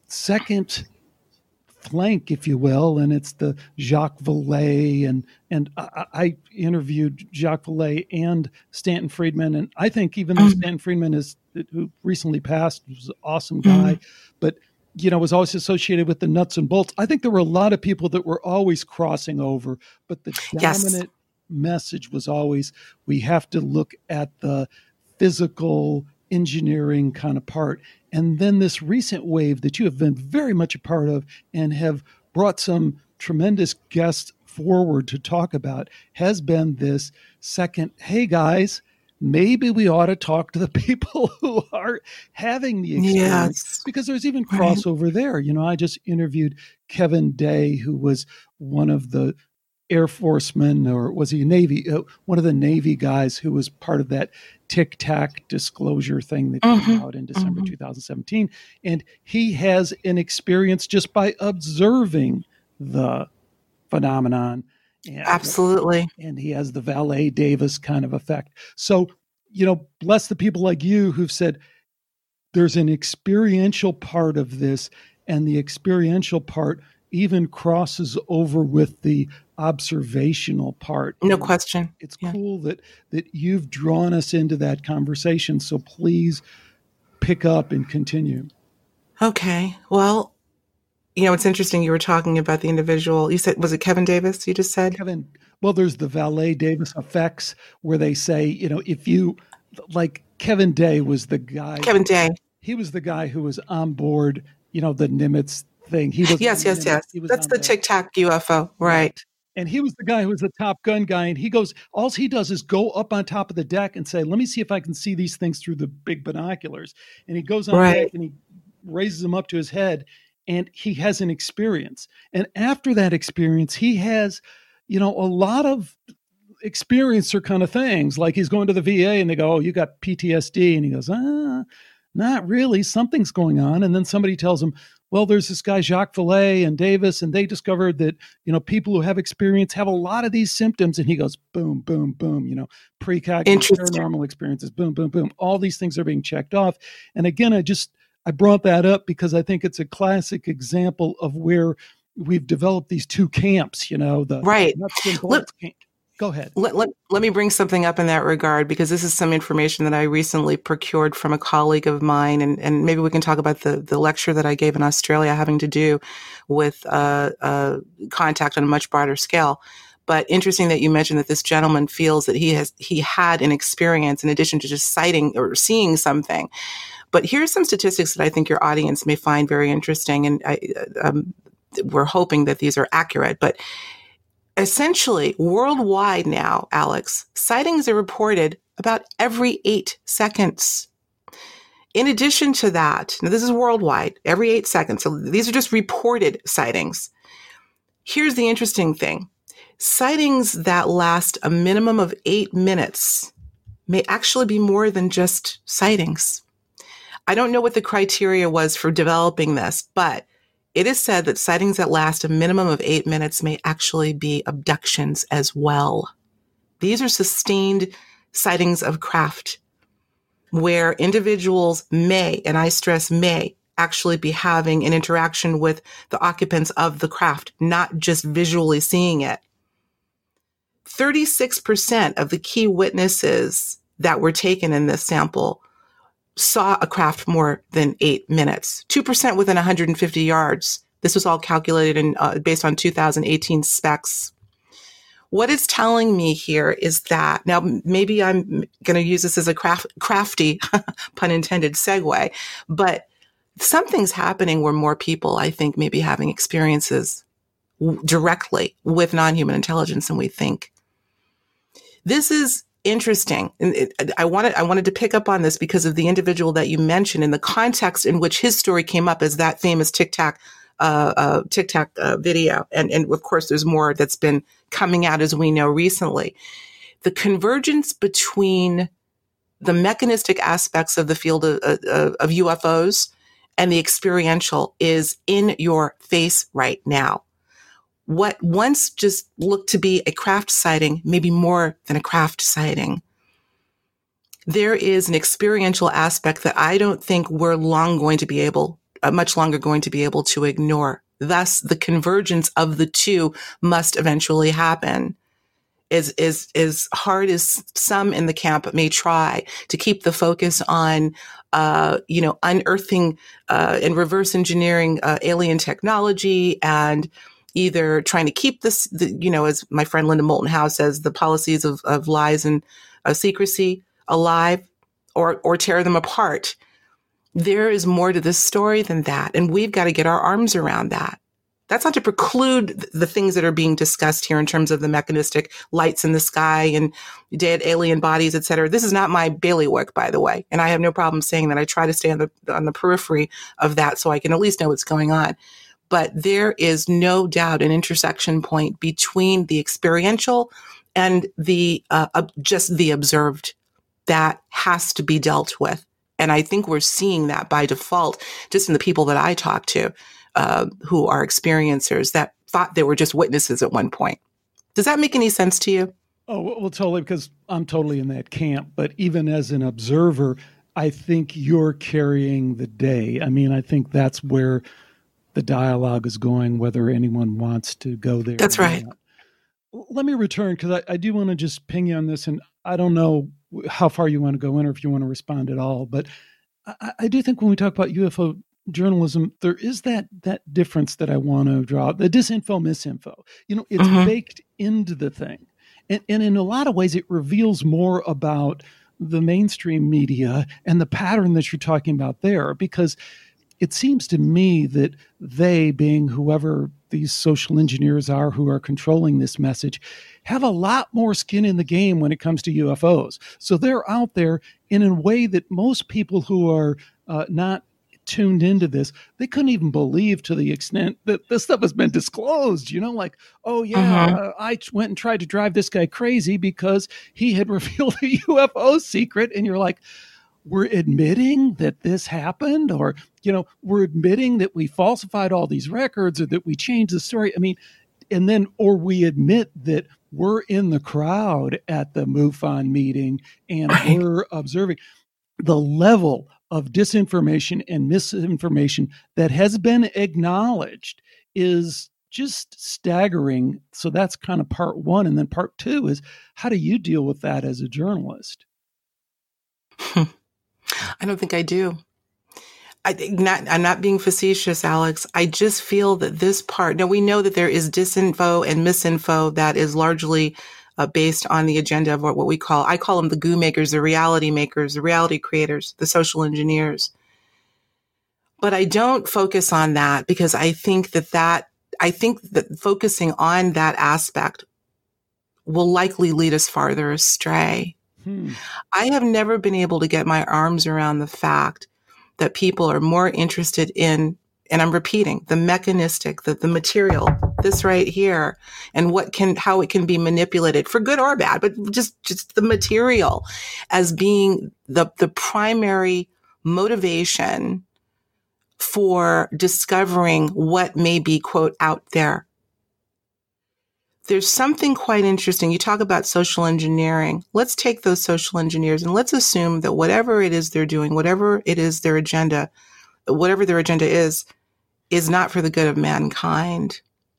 second flank, if you will, and it's the Jacques Vallée, and and I, I interviewed Jacques Vallée and Stanton Friedman, and I think even though Stanton Friedman is who recently passed, was an awesome guy, mm-hmm. but you know was always associated with the nuts and bolts. I think there were a lot of people that were always crossing over, but the dominant yes. message was always we have to look at the physical engineering kind of part. And then this recent wave that you have been very much a part of and have brought some tremendous guests forward to talk about has been this second, hey guys, maybe we ought to talk to the people who are having the experience yes. because there's even crossover right. there. You know, I just interviewed Kevin Day, who was one of the Air Forcemen, or was he a Navy, uh, one of the Navy guys who was part of that Tic Tac disclosure thing that mm-hmm. came out in December mm-hmm. twenty seventeen. And he has an experience just by observing the phenomenon. And, absolutely. And he has the Valet Davis kind of effect. So, you know, bless the people like you who've said there's an experiential part of this, and the experiential part even crosses over with the observational part. No and question. It's yeah. cool that that you've drawn us into that conversation. So please pick up and continue. Okay. Well, You know, it's interesting. You were talking about the individual. You said, was it Kevin Davis? You just said Kevin. Well, there's the Valet Davis effects where they say, you know, if you like Kevin Day was the guy. Kevin Day. He was the guy who was on board, you know, the Nimitz thing. He was yes, yes, yes. That's the Tic Tac U F O, right? And he was the guy who was the Top Gun guy. And he goes, all he does is go up on top of the deck and say, let me see if I can see these things through the big binoculars. And he goes on right. deck and he raises them up to his head. And he has an experience. And after that experience, he has, you know, a lot of experiencer kind of things. Like he's going to the V A and they go, oh, you got P T S D. And he goes, ah, not really. Something's going on. And then somebody tells him, well, there's this guy, Jacques Vallée and Davis, and they discovered that, you know, people who have experience have a lot of these symptoms. And he goes, boom, boom, boom, you know, precognitive paranormal experiences, boom, boom, boom. All these things are being checked off. And again, I just, I brought that up because I think it's a classic example of where we've developed these two camps, you know, the right. nuts and bolts camp. Go ahead. Let, let, let me bring something up in that regard, because this is some information that I recently procured from a colleague of mine. And, and maybe we can talk about the, the lecture that I gave in Australia having to do with uh, uh, contact on a much broader scale. But interesting that you mentioned that this gentleman feels that he has he had an experience in addition to just sighting or seeing something. But here's some statistics that I think your audience may find very interesting. And I, um, we're hoping that these are accurate. But essentially, worldwide now, Alex, sightings are reported about every eight seconds. In addition to that, now this is worldwide, every eight seconds. So these are just reported sightings. Here's the interesting thing. Sightings that last a minimum of eight minutes may actually be more than just sightings. I don't know what the criteria was for developing this, but it is said that sightings that last a minimum of eight minutes may actually be abductions as well. These are sustained sightings of craft where individuals may, and I stress may, actually be having an interaction with the occupants of the craft, not just visually seeing it. thirty-six percent of the key witnesses that were taken in this sample saw a craft more than eight minutes, two percent within one hundred fifty yards. This was all calculated and uh, based on two thousand eighteen specs. What it's telling me here is that, now maybe I'm going to use this as a craft, crafty, pun intended, segue, but something's happening where more people, I think, may be having experiences w- directly with non-human intelligence than we think. This is interesting. And it, I wanted, I wanted to pick up on this because of the individual that you mentioned and the context in which his story came up as that famous Tic Tac, uh, uh, Tic Tac uh, video. And, and of course, there's more that's been coming out as we know recently. The convergence between the mechanistic aspects of the field of, of, of U F Os and the experiential is in your face right now. What once just looked to be a craft sighting may be more than a craft sighting. There is an experiential aspect that I don't think we're long going to be able, uh, much longer going to be able to ignore. Thus, the convergence of the two must eventually happen. As, as, as hard as some in the camp may try to keep the focus on, uh, you know, unearthing uh, and reverse engineering uh, alien technology and either trying to keep this, the, you know, as my friend Linda Moulton Howe says, the policies of, of lies and uh, secrecy alive, or or tear them apart. There is more to this story than that, and we've got to get our arms around that. That's not to preclude the things that are being discussed here in terms of the mechanistic lights in the sky and dead alien bodies, et cetera. This is not my bailiwick, by the way, and I have no problem saying that. I try to stay on the on the periphery of that so I can at least know what's going on. But there is no doubt an intersection point between the experiential and the uh, uh, just the observed that has to be dealt with. And I think we're seeing that by default, just in the people that I talk to uh, who are experiencers that thought they were just witnesses at one point. Does that make any sense to you? Oh, well, totally, because I'm totally in that camp. But even as an observer, I think you're carrying the day. I mean, I think that's where the dialogue is going, whether anyone wants to go there. That's right. Not. Let me return, because I, I do want to just ping you on this, and I don't know how far you want to go in or if you want to respond at all. But I, I do think when we talk about U F O journalism, there is that that difference that I want to draw. The disinfo, misinfo. You know, it's mm-hmm. baked into the thing. And, and in a lot of ways, it reveals more about the mainstream media and the pattern that you're talking about there, because it seems to me that they, being whoever these social engineers are who are controlling this message, have a lot more skin in the game when it comes to U F Os. So they're out there in a way that most people who are uh, not tuned into this, they couldn't even believe, to the extent that this stuff has been disclosed, you know, like, oh yeah, uh-huh. uh, I went and tried to drive this guy crazy because he had revealed a U F O secret. And you're like, we're admitting that this happened, or, you know, we're admitting that we falsified all these records, or that we changed the story. I mean, and then, or we admit that we're in the crowd at the MUFON meeting and right. we're observing the level of disinformation and misinformation that has been acknowledged is just staggering. So that's kind of part one. And then part two is, how do you deal with that as a journalist? I don't think I do. I think not, I'm not being facetious, Alex. I just feel that this part, now we know that there is disinfo and misinfo that is largely uh, based on the agenda of what, what we call, I call them the goo makers, the reality makers, the reality creators, the social engineers. But I don't focus on that because I think that that, I think that focusing on that aspect will likely lead us farther astray. Hmm. I have never been able to get my arms around the fact that people are more interested in, and I'm repeating, the mechanistic, the, the material, this right here, and what can, how it can be manipulated for good or bad, but just, just the material as being the, the primary motivation for discovering what may be, quote, out there. There's something quite interesting. You talk about social engineering. Let's take those social engineers and let's assume that whatever it is they're doing, whatever it is their agenda, whatever their agenda is, is not for the good of mankind.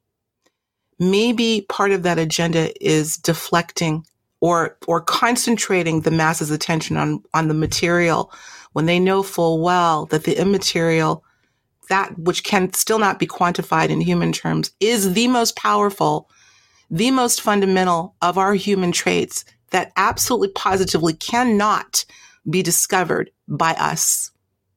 Maybe part of that agenda is deflecting or or concentrating the masses' attention on, on the material when they know full well that the immaterial, that which can still not be quantified in human terms, is the most powerful, the most fundamental of our human traits that absolutely positively cannot be discovered by us.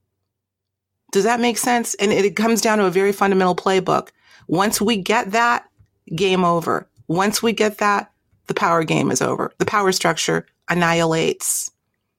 Does that make sense? And it comes down to a very fundamental playbook. Once we get that, game over. Once we get that, the power game is over. The power structure annihilates.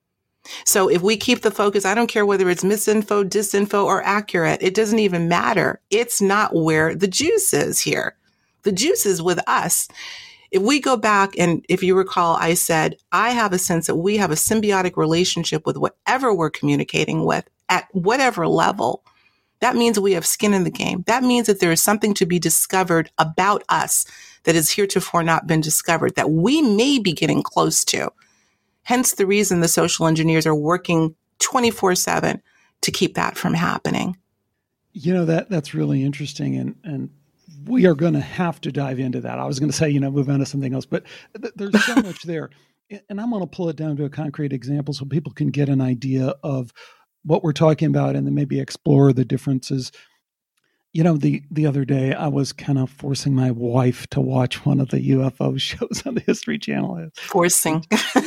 So if we keep the focus, I don't care whether it's misinfo, disinfo, or accurate, it doesn't even matter. It's not where the juice is here. The juice is with us. If we go back, and if you recall, I said, I have a sense that we have a symbiotic relationship with whatever we're communicating with at whatever level. That means we have skin in the game. That means that there is something to be discovered about us that has heretofore not been discovered, that we may be getting close to. Hence the reason the social engineers are working twenty-four seven to keep that from happening. You know, that that's really interesting. And, and we are going to have to dive into that. I was going to say, you know, move on to something else, but th- there's so much there. And I'm going to pull it down to a concrete example so people can get an idea of what we're talking about and then maybe explore the differences. You know, the, the other day I was kind of forcing my wife to watch one of the U F O shows on the History Channel. Forcing.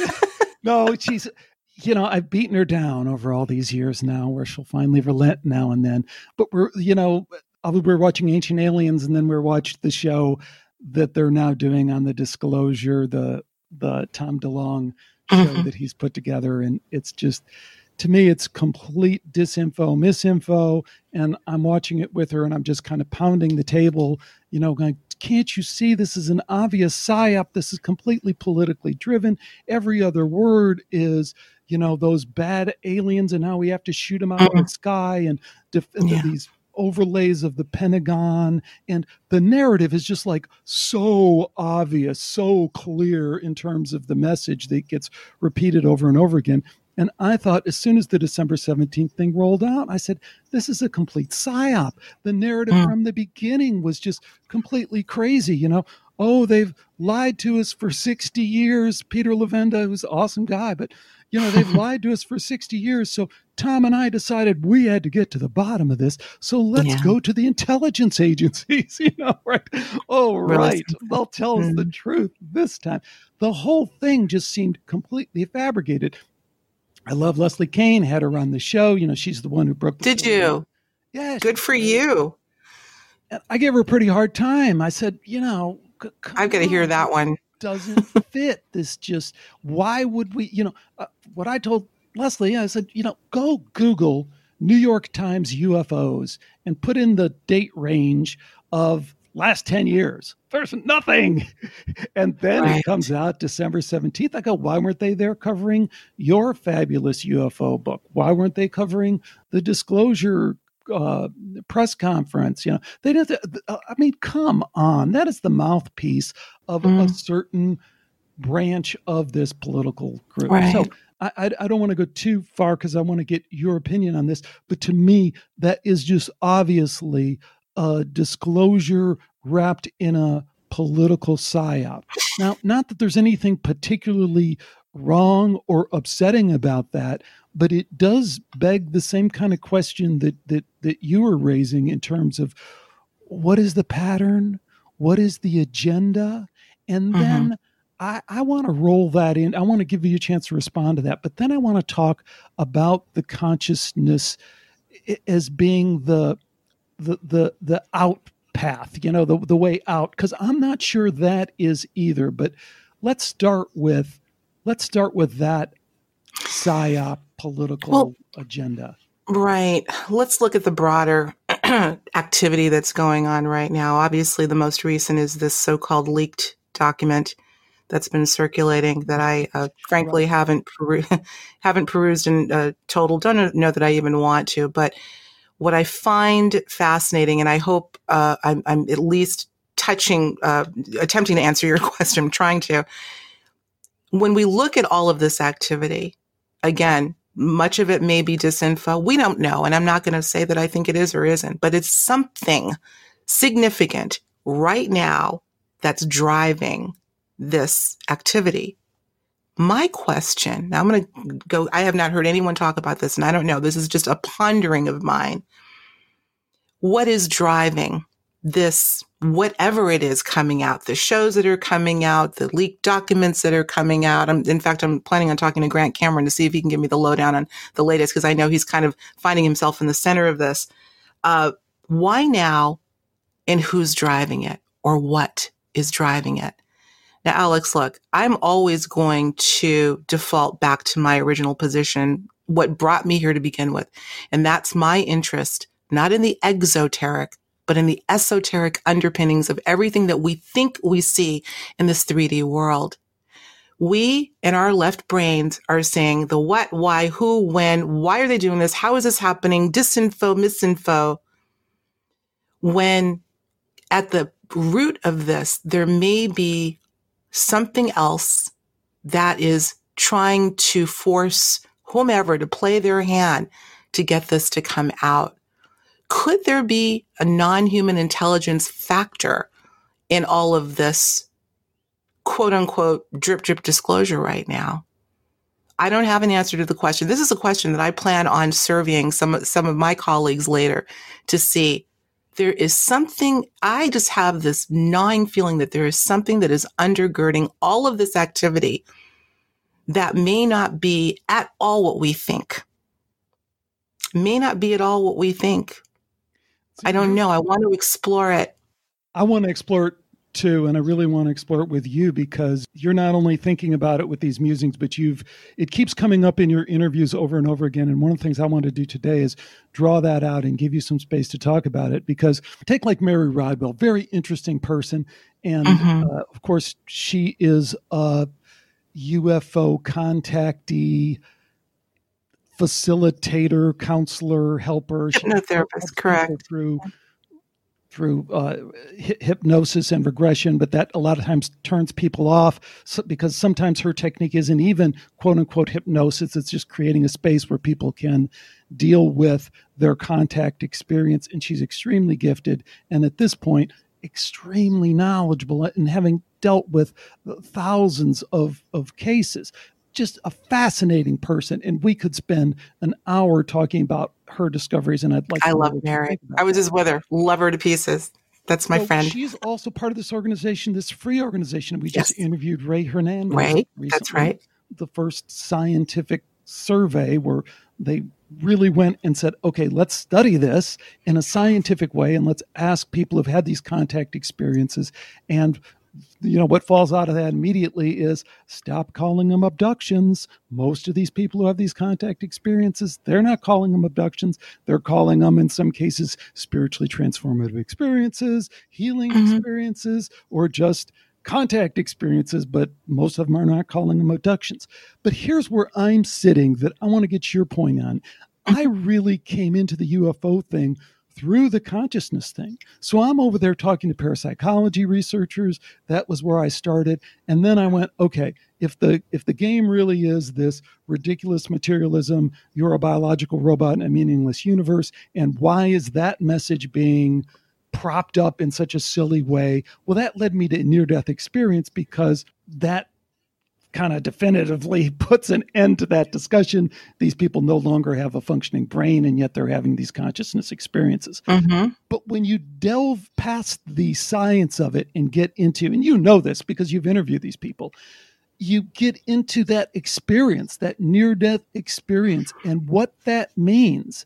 No, she's, you know, I've beaten her down over all these years now where she'll finally relent now and then. But we're, you know, we're watching Ancient Aliens, and then we're watching the show that they're now doing on the Disclosure, the the Tom DeLonge show mm-hmm. that he's put together. And it's just, to me, it's complete disinfo, misinfo. And I'm watching it with her and I'm just kind of pounding the table, you know, going, can't you see this is an obvious psyop? This is completely politically driven. Every other word is, you know, those bad aliens and how we have to shoot them out mm-hmm. of the sky and def- yeah. these overlays of the Pentagon. And the narrative is just like so obvious, so clear in terms of the message that gets repeated over and over again. And I thought as soon as the December seventeenth thing rolled out, I said, this is a complete psyop. The narrative mm. from the beginning was just completely crazy. You know, oh, they've lied to us for sixty years. Peter Levenda, who's an awesome guy, but, you know, they've lied to us for sixty years. So Tom and I decided we had to get to the bottom of this. So let's Yeah. go to the intelligence agencies, you know, right? Oh, right. They'll tell us the Mm-hmm. truth this time. The whole thing just seemed completely fabricated. I love Leslie Kane, had her on the show. You know, she's the one who broke the Did story. you? Yeah. Good for you. I gave her a pretty hard time. I said, you know, c- come I've got to hear on. that one. Doesn't fit. This just, why would we, you know, uh, what I told Leslie, I said, you know, go Google New York Times U F Os and put in the date range of last ten years. There's nothing. And then Right. it comes out December seventeenth. I go, why weren't they there covering your fabulous U F O book? Why weren't they covering the disclosure uh, press conference? You know, they didn't, uh, I mean, come on. That is the mouthpiece of Mm. a certain branch of this political group. Right. So I, I, I don't want to go too far because I want to get your opinion on this. But to me, that is just obviously a disclosure wrapped in a political psyop. Now, not that there's anything particularly wrong or upsetting about that, but it does beg the same kind of question that that that you were raising in terms of what is the pattern, what is the agenda, and then Mm-hmm. I, I want to roll that in. I want to give you a chance to respond to that, but then I want to talk about the consciousness i- as being the the the the out path, you know, the the way out, because I'm not sure that is either. But let's start with let's start with that psyop political Well- agenda. Right. Let's look at the broader activity that's going on right now. Obviously, the most recent is this so-called leaked document that's been circulating that I uh, frankly haven't peru- haven't perused in uh, total. Don't know that I even want to. But what I find fascinating, and I hope uh, I'm, I'm at least touching, uh, attempting to answer your question, I'm trying to. When we look at all of this activity, again, much of it may be disinfo. We don't know. And I'm not going to say that I think it is or isn't, but it's something significant right now that's driving this activity. My question, now I'm going to go, I have not heard anyone talk about this, and I don't know. This is just a pondering of mine. What is driving this, whatever it is coming out, the shows that are coming out, the leaked documents that are coming out? I'm, in fact, I'm planning on talking to Grant Cameron to see if he can give me the lowdown on the latest, because I know he's kind of finding himself in the center of this. Uh, why now, and who's driving it, or what is driving it? Now, Alex, look, I'm always going to default back to my original position, what brought me here to begin with. And that's my interest, not in the exoteric, but in the esoteric underpinnings of everything that we think we see in this three D world. We in our left brains are saying the what, why, who, when, why are they doing this? How is this happening? Disinfo, misinfo. When at the root of this, there may be something else that is trying to force whomever to play their hand to get this to come out. Could there be a non-human intelligence factor in all of this quote unquote drip drip disclosure right now? I don't have an answer to the question. This is a question that I plan on surveying some, some of my colleagues later to see. There is something, I just have this gnawing feeling that there is something that is undergirding all of this activity that may not be at all what we think. May not be at all what we think. I don't know. I want to explore it. I want to explore it too, and I really want to explore it with you, because you're not only thinking about it with these musings, but you've it keeps coming up in your interviews over and over again. And one of the things I want to do today is draw that out and give you some space to talk about it. Because take like Mary Rodwell, very interesting person, and Mhm. uh, of course she is a U F O contactee, facilitator, counselor, helper. She Hypnotherapist, helps people correct. Through through uh, hy- hypnosis and regression, but that a lot of times turns people off, so, because sometimes her technique isn't even quote unquote hypnosis. It's just creating a space where people can deal with their contact experience. And she's extremely gifted. And at this point, extremely knowledgeable and having dealt with thousands of, of cases. just a fascinating person. And we could spend an hour talking about her discoveries. And I'd like I to know love what you Mary. think about I was that. just with her. Love her to pieces. That's my So friend. she's also part of this organization, this free organization. We just Yes. interviewed Ray Hernandez. Right. recently, That's right. The first scientific survey where they really went and said, okay, let's study this in a scientific way and let's ask people who've had these contact experiences. And you know, what falls out of that immediately is stop calling them abductions. Most of these people who have these contact experiences, they're not calling them abductions. They're calling them, in some cases, spiritually transformative experiences, healing Mhm. experiences, or just contact experiences, but most of them are not calling them abductions. But here's where I'm sitting that I want to get your point on. I really came into the U F O thing through the consciousness thing. So I'm over there talking to parapsychology researchers. That was where I started. And then I went, okay, if the if the game really is this ridiculous materialism, you're a biological robot in a meaningless universe, and why is that message being propped up in such a silly way? Well, that led me to near-death experience, because that kind of definitively puts an end to that discussion. These people no longer have a functioning brain, and yet they're having these consciousness experiences. Mm-hmm. But when you delve past the science of it and get into, and you know this because you've interviewed these people, you get into that experience, that near-death experience, and what that means.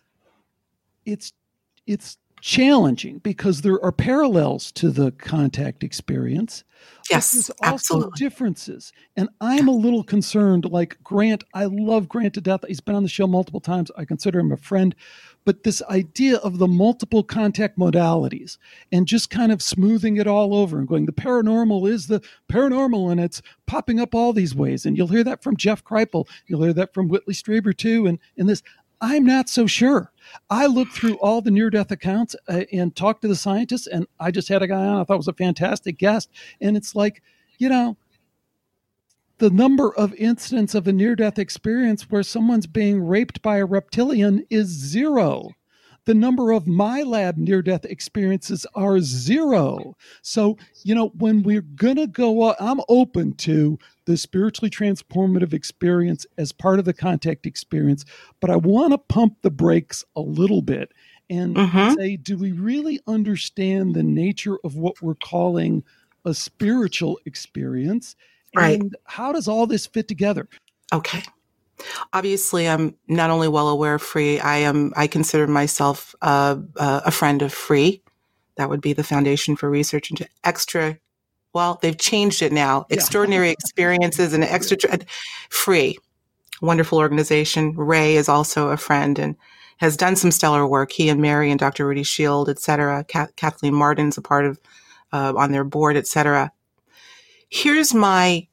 It's it's challenging because there are parallels to the contact experience. Yes, but there's also absolutely. differences. And I'm a little concerned, like Grant, I love Grant to death. He's been on the show multiple times. I consider him a friend. But this idea of the multiple contact modalities and just kind of smoothing it all over and going, the paranormal is the paranormal, and it's popping up all these ways. And you'll hear that from Jeff Kripal. You'll hear that from Whitley Strieber too. And, and this, I'm not so sure. I looked through all the near-death accounts uh, and talked to the scientists, and I just had a guy on I thought was a fantastic guest. And it's like, you know, the number of incidents of a near-death experience where someone's being raped by a reptilian is zero. The number of my lab near-death experiences are zero. So, you know, when we're going to go, uh, I'm open to the spiritually transformative experience as part of the contact experience, but I want to pump the brakes a little bit and Mhm. say, do we really understand the nature of what we're calling a spiritual experience? Right. And how does all this fit together? Okay. Obviously, I'm not only well aware of Free, I am. I consider myself uh, uh, a friend of Free. That would be the Foundation for Research into Extra. Well, they've changed it now. Yeah. Extraordinary Experiences and Extra Free. Wonderful organization. Ray is also a friend and has done some stellar work. He and Mary and Doctor Rudy Shield, et cetera. Kathleen Martin's a part of uh, on their board, et cetera. Here's my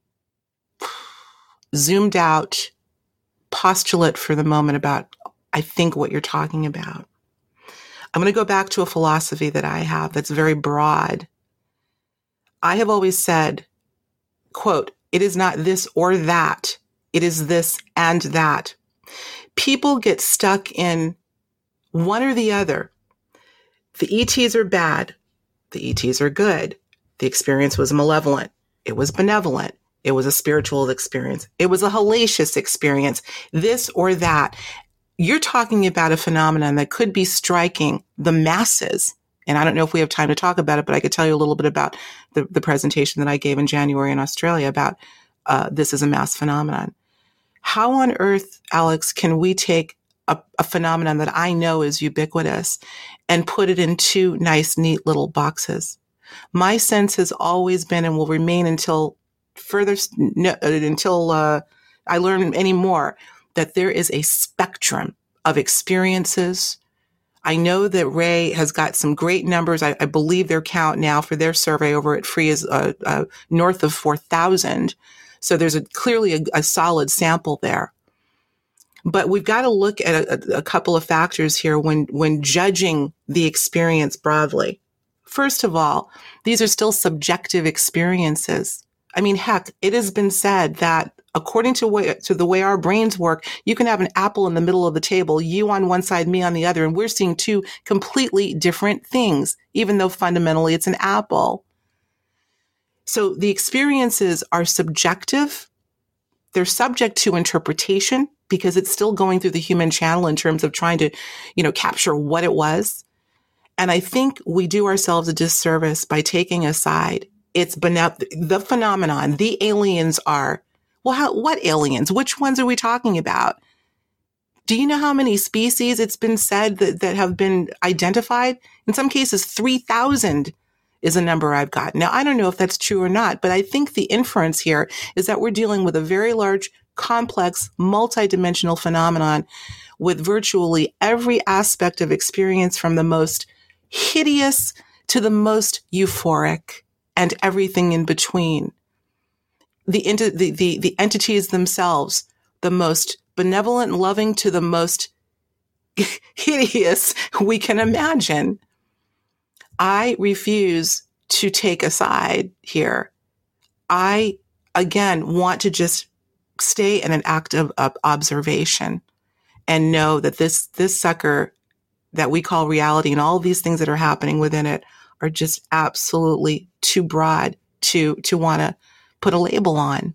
zoomed out postulate for the moment about, I think, what you're talking about. I'm going to go back to a philosophy that I have that's very broad. I have always said, quote, it is not this or that. It is this and that. People get stuck in one or the other. The E Ts are bad. The E Ts are good. The experience was malevolent. It was benevolent. It was a spiritual experience. It was a hellacious experience. This or that. You're talking about a phenomenon that could be striking the masses. And I don't know if we have time to talk about it, but I could tell you a little bit about the, the presentation that I gave in January in Australia about uh, this is a mass phenomenon. How on earth, Alex, can we take a, a phenomenon that I know is ubiquitous and put it in two nice, neat little boxes? My sense has always been and will remain until further, no, until uh, I learn any more, that there is a spectrum of experiences. I know that Ray has got some great numbers. I, I believe their count now for their survey over at Free is uh, uh, north of four thousand. So there's a, clearly a, a solid sample there. But we've got to look at a, a couple of factors here when, when judging the experience broadly. First of all, these are still subjective experiences. I mean, heck, it has been said that according to, way, to the way our brains work, you can have an apple in the middle of the table, you on one side, me on the other, and we're seeing two completely different things, even though fundamentally it's an apple. So the experiences are subjective. They're subject to interpretation because it's still going through the human channel in terms of trying to, you know, capture what it was. And I think we do ourselves a disservice by taking aside it's bene- the phenomenon. The aliens are, well, how, what aliens? Which ones are we talking about? Do you know how many species it's been said that, that have been identified? In some cases, three thousand is a number I've got. Now, I don't know if that's true or not, but I think the inference here is that we're dealing with a very large, complex, multidimensional phenomenon with virtually every aspect of experience from the most hideous to the most euphoric and everything in between. The, enti- the, the, the entities themselves, the most benevolent and loving to the most hideous we can imagine. I refuse to take a side here. I, again, want to just stay in an act of, of observation and know that this, this sucker that we call reality and all these things that are happening within it are just absolutely too broad to, to want to put a label on.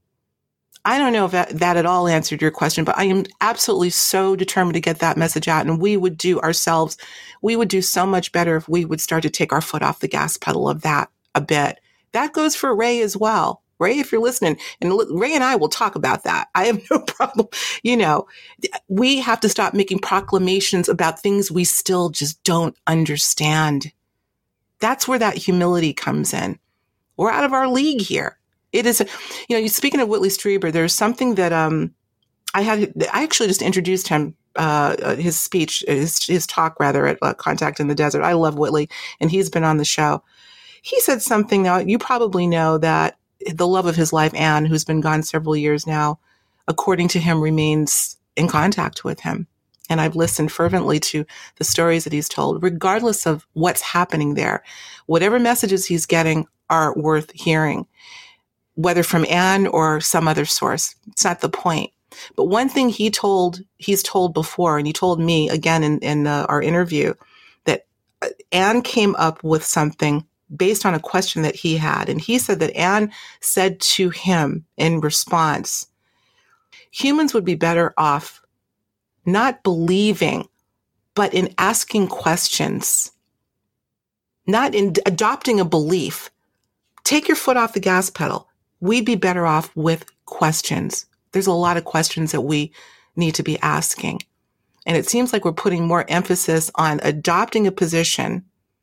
I don't know if that, that at all answered your question, but I am absolutely so determined to get that message out. And we would do ourselves, we would do so much better if we would start to take our foot off the gas pedal of that a bit. That goes for Ray as well. Ray, if you're listening, and Ray and I will talk about that. I have no problem. You know, we have to stop making proclamations about things we still just don't understand. That's where that humility comes in. We're out of our league here. It is, a, you know, speaking of Whitley Strieber, there's something that um, I had, I actually just introduced him, uh, his speech, his, his talk rather at uh, Contact in the Desert. I love Whitley, and he's been on the show. He said something now, you probably know that the love of his life, Anne, who's been gone several years now, according to him, remains in contact with him. And I've listened fervently to the stories that he's told, regardless of what's happening there. Whatever messages he's getting are worth hearing, whether from Anne or some other source. It's not the point. But one thing he told, he's told before, and he told me again in, in uh, our interview, that Anne came up with something based on a question that he had. And he said that Anne said to him in response, humans would be better off not believing, but in asking questions, not in adopting a belief. Take your foot off the gas pedal. We'd be better off with questions. There's a lot of questions that we need to be asking. And it seems like we're putting more emphasis on adopting a position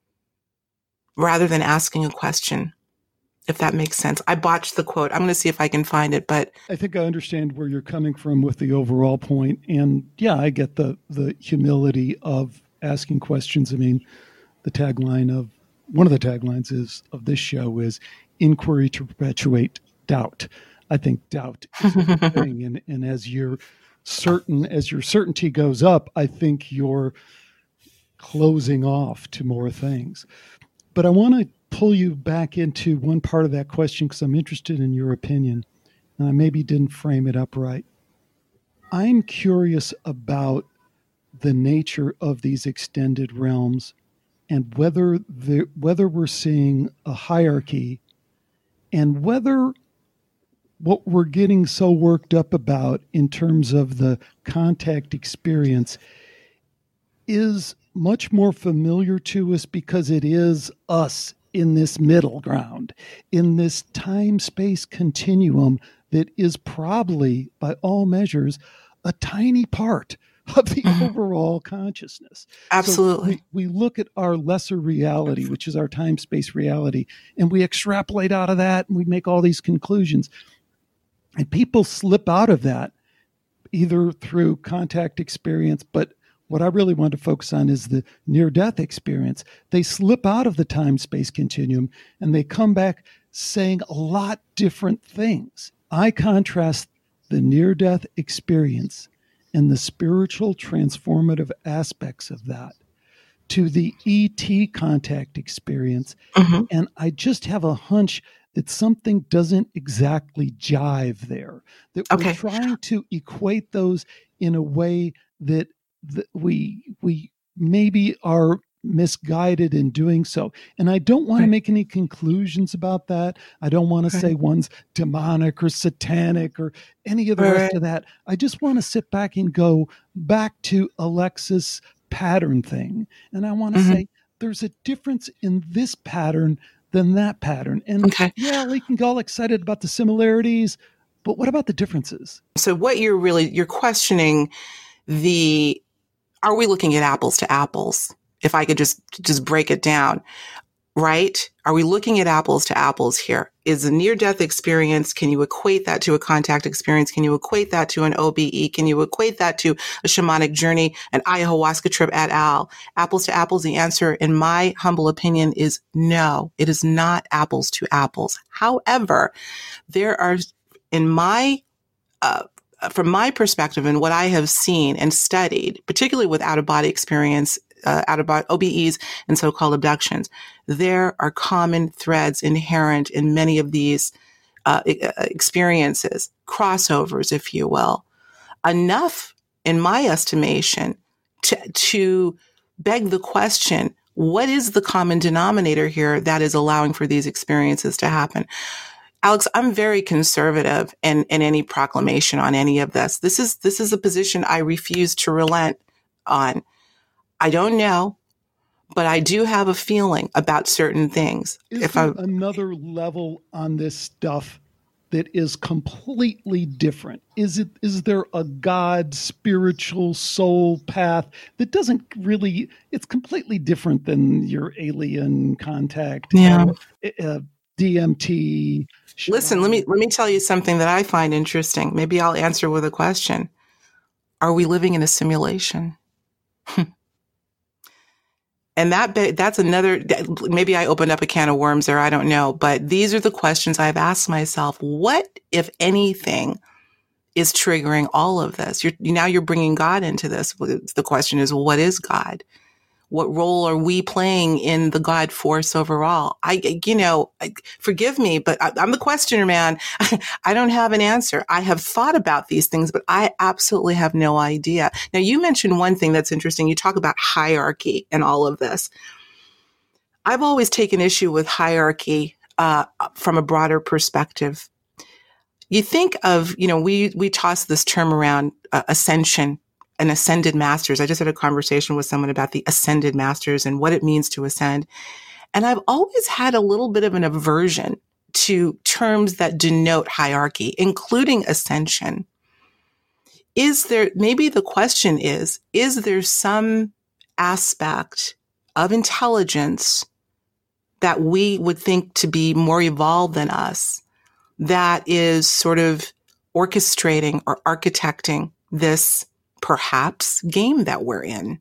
rather than asking a question, if that makes sense. I botched the quote. I'm going to see if I can find it, but I think I understand where you're coming from with the overall point. And yeah, I get the, the humility of asking questions. I mean, the tagline of, one of the taglines is of this show is inquiry to perpetuate doubt. I think doubt is a thing. And, and as you're certain, as your certainty goes up, I think you're closing off to more things. But I want to pull you back into one part of that question because I'm interested in your opinion. And I maybe didn't frame it up right. I'm curious about the nature of these extended realms and whether the, whether we're seeing a hierarchy and whether what we're getting so worked up about in terms of the contact experience is much more familiar to us because it is us in this middle ground, in this time-space continuum that is probably, by all measures, a tiny part of the mm-hmm. overall consciousness. Absolutely. So we, we look at our lesser reality, which is our time-space reality, and we extrapolate out of that, and we make all these conclusions. And people slip out of that, either through contact experience, but what I really want to focus on is the near-death experience. They slip out of the time-space continuum, and they come back saying a lot different things. I contrast the near-death experience and the spiritual transformative aspects of that to the E T contact experience. Mm-hmm. And I just have a hunch that something doesn't exactly jive there, that okay. we're trying to equate those in a way that that we we maybe are misguided in doing so. And I don't want to make any conclusions about that. I don't want to say one's demonic or satanic or any of the right. rest of that. I just want to sit back and go back to Alexis' pattern thing. And I want to mm-hmm. say there's a difference in this pattern than that pattern. And okay. yeah, we can get all excited about the similarities, but what about the differences? So what you're really, you're questioning the, are we looking at apples to apples? If I could just, just break it down, right? Are we looking at apples to apples here? Is a near-death experience, can you equate that to a contact experience? Can you equate that to an O B E? Can you equate that to a shamanic journey, an ayahuasca trip et al? Apples to apples, the answer, in my humble opinion, is no. It is not apples to apples. However, there are, in my, uh, from my perspective and what I have seen and studied, particularly with out-of-body experience, Uh, out of O B Es and so-called abductions, there are common threads inherent in many of these uh, experiences, crossovers, if you will, enough, in my estimation, to, to beg the question, what is the common denominator here that is allowing for these experiences to happen? Alex, I'm very conservative in, in any proclamation on any of this. This is, this is a position I refuse to relent on. I don't know, but I do have a feeling about certain things. Is if there I, another level on this stuff that is completely different? Is it, is there a God, spiritual soul path that doesn't really, it's completely different than your alien contact, yeah. uh, uh, D M T. Listen, let me, let me tell you something that I find interesting. Maybe I'll answer with a question. Are we living in a simulation? And that that's another, maybe I opened up a can of worms there, I don't know. But these are the questions I've asked myself. What, if anything, is triggering all of this? You're, now you're bringing God into this. The question is, well, what is God? What role are we playing in the God force overall? I, you know, forgive me, but I, I'm the questioner, man. I don't have an answer. I have thought about these things, but I absolutely have no idea. Now, you mentioned one thing that's interesting. You talk about hierarchy and all of this. I've always taken issue with hierarchy uh, from a broader perspective. You think of, you know, we we toss this term around, uh, ascension. And ascended masters. I just had a conversation with someone about the ascended masters and what it means to ascend. And I've always had a little bit of an aversion to terms that denote hierarchy, including ascension. Is there, maybe the question is, is there some aspect of intelligence that we would think to be more evolved than us that is sort of orchestrating or architecting this perhaps game that we're in?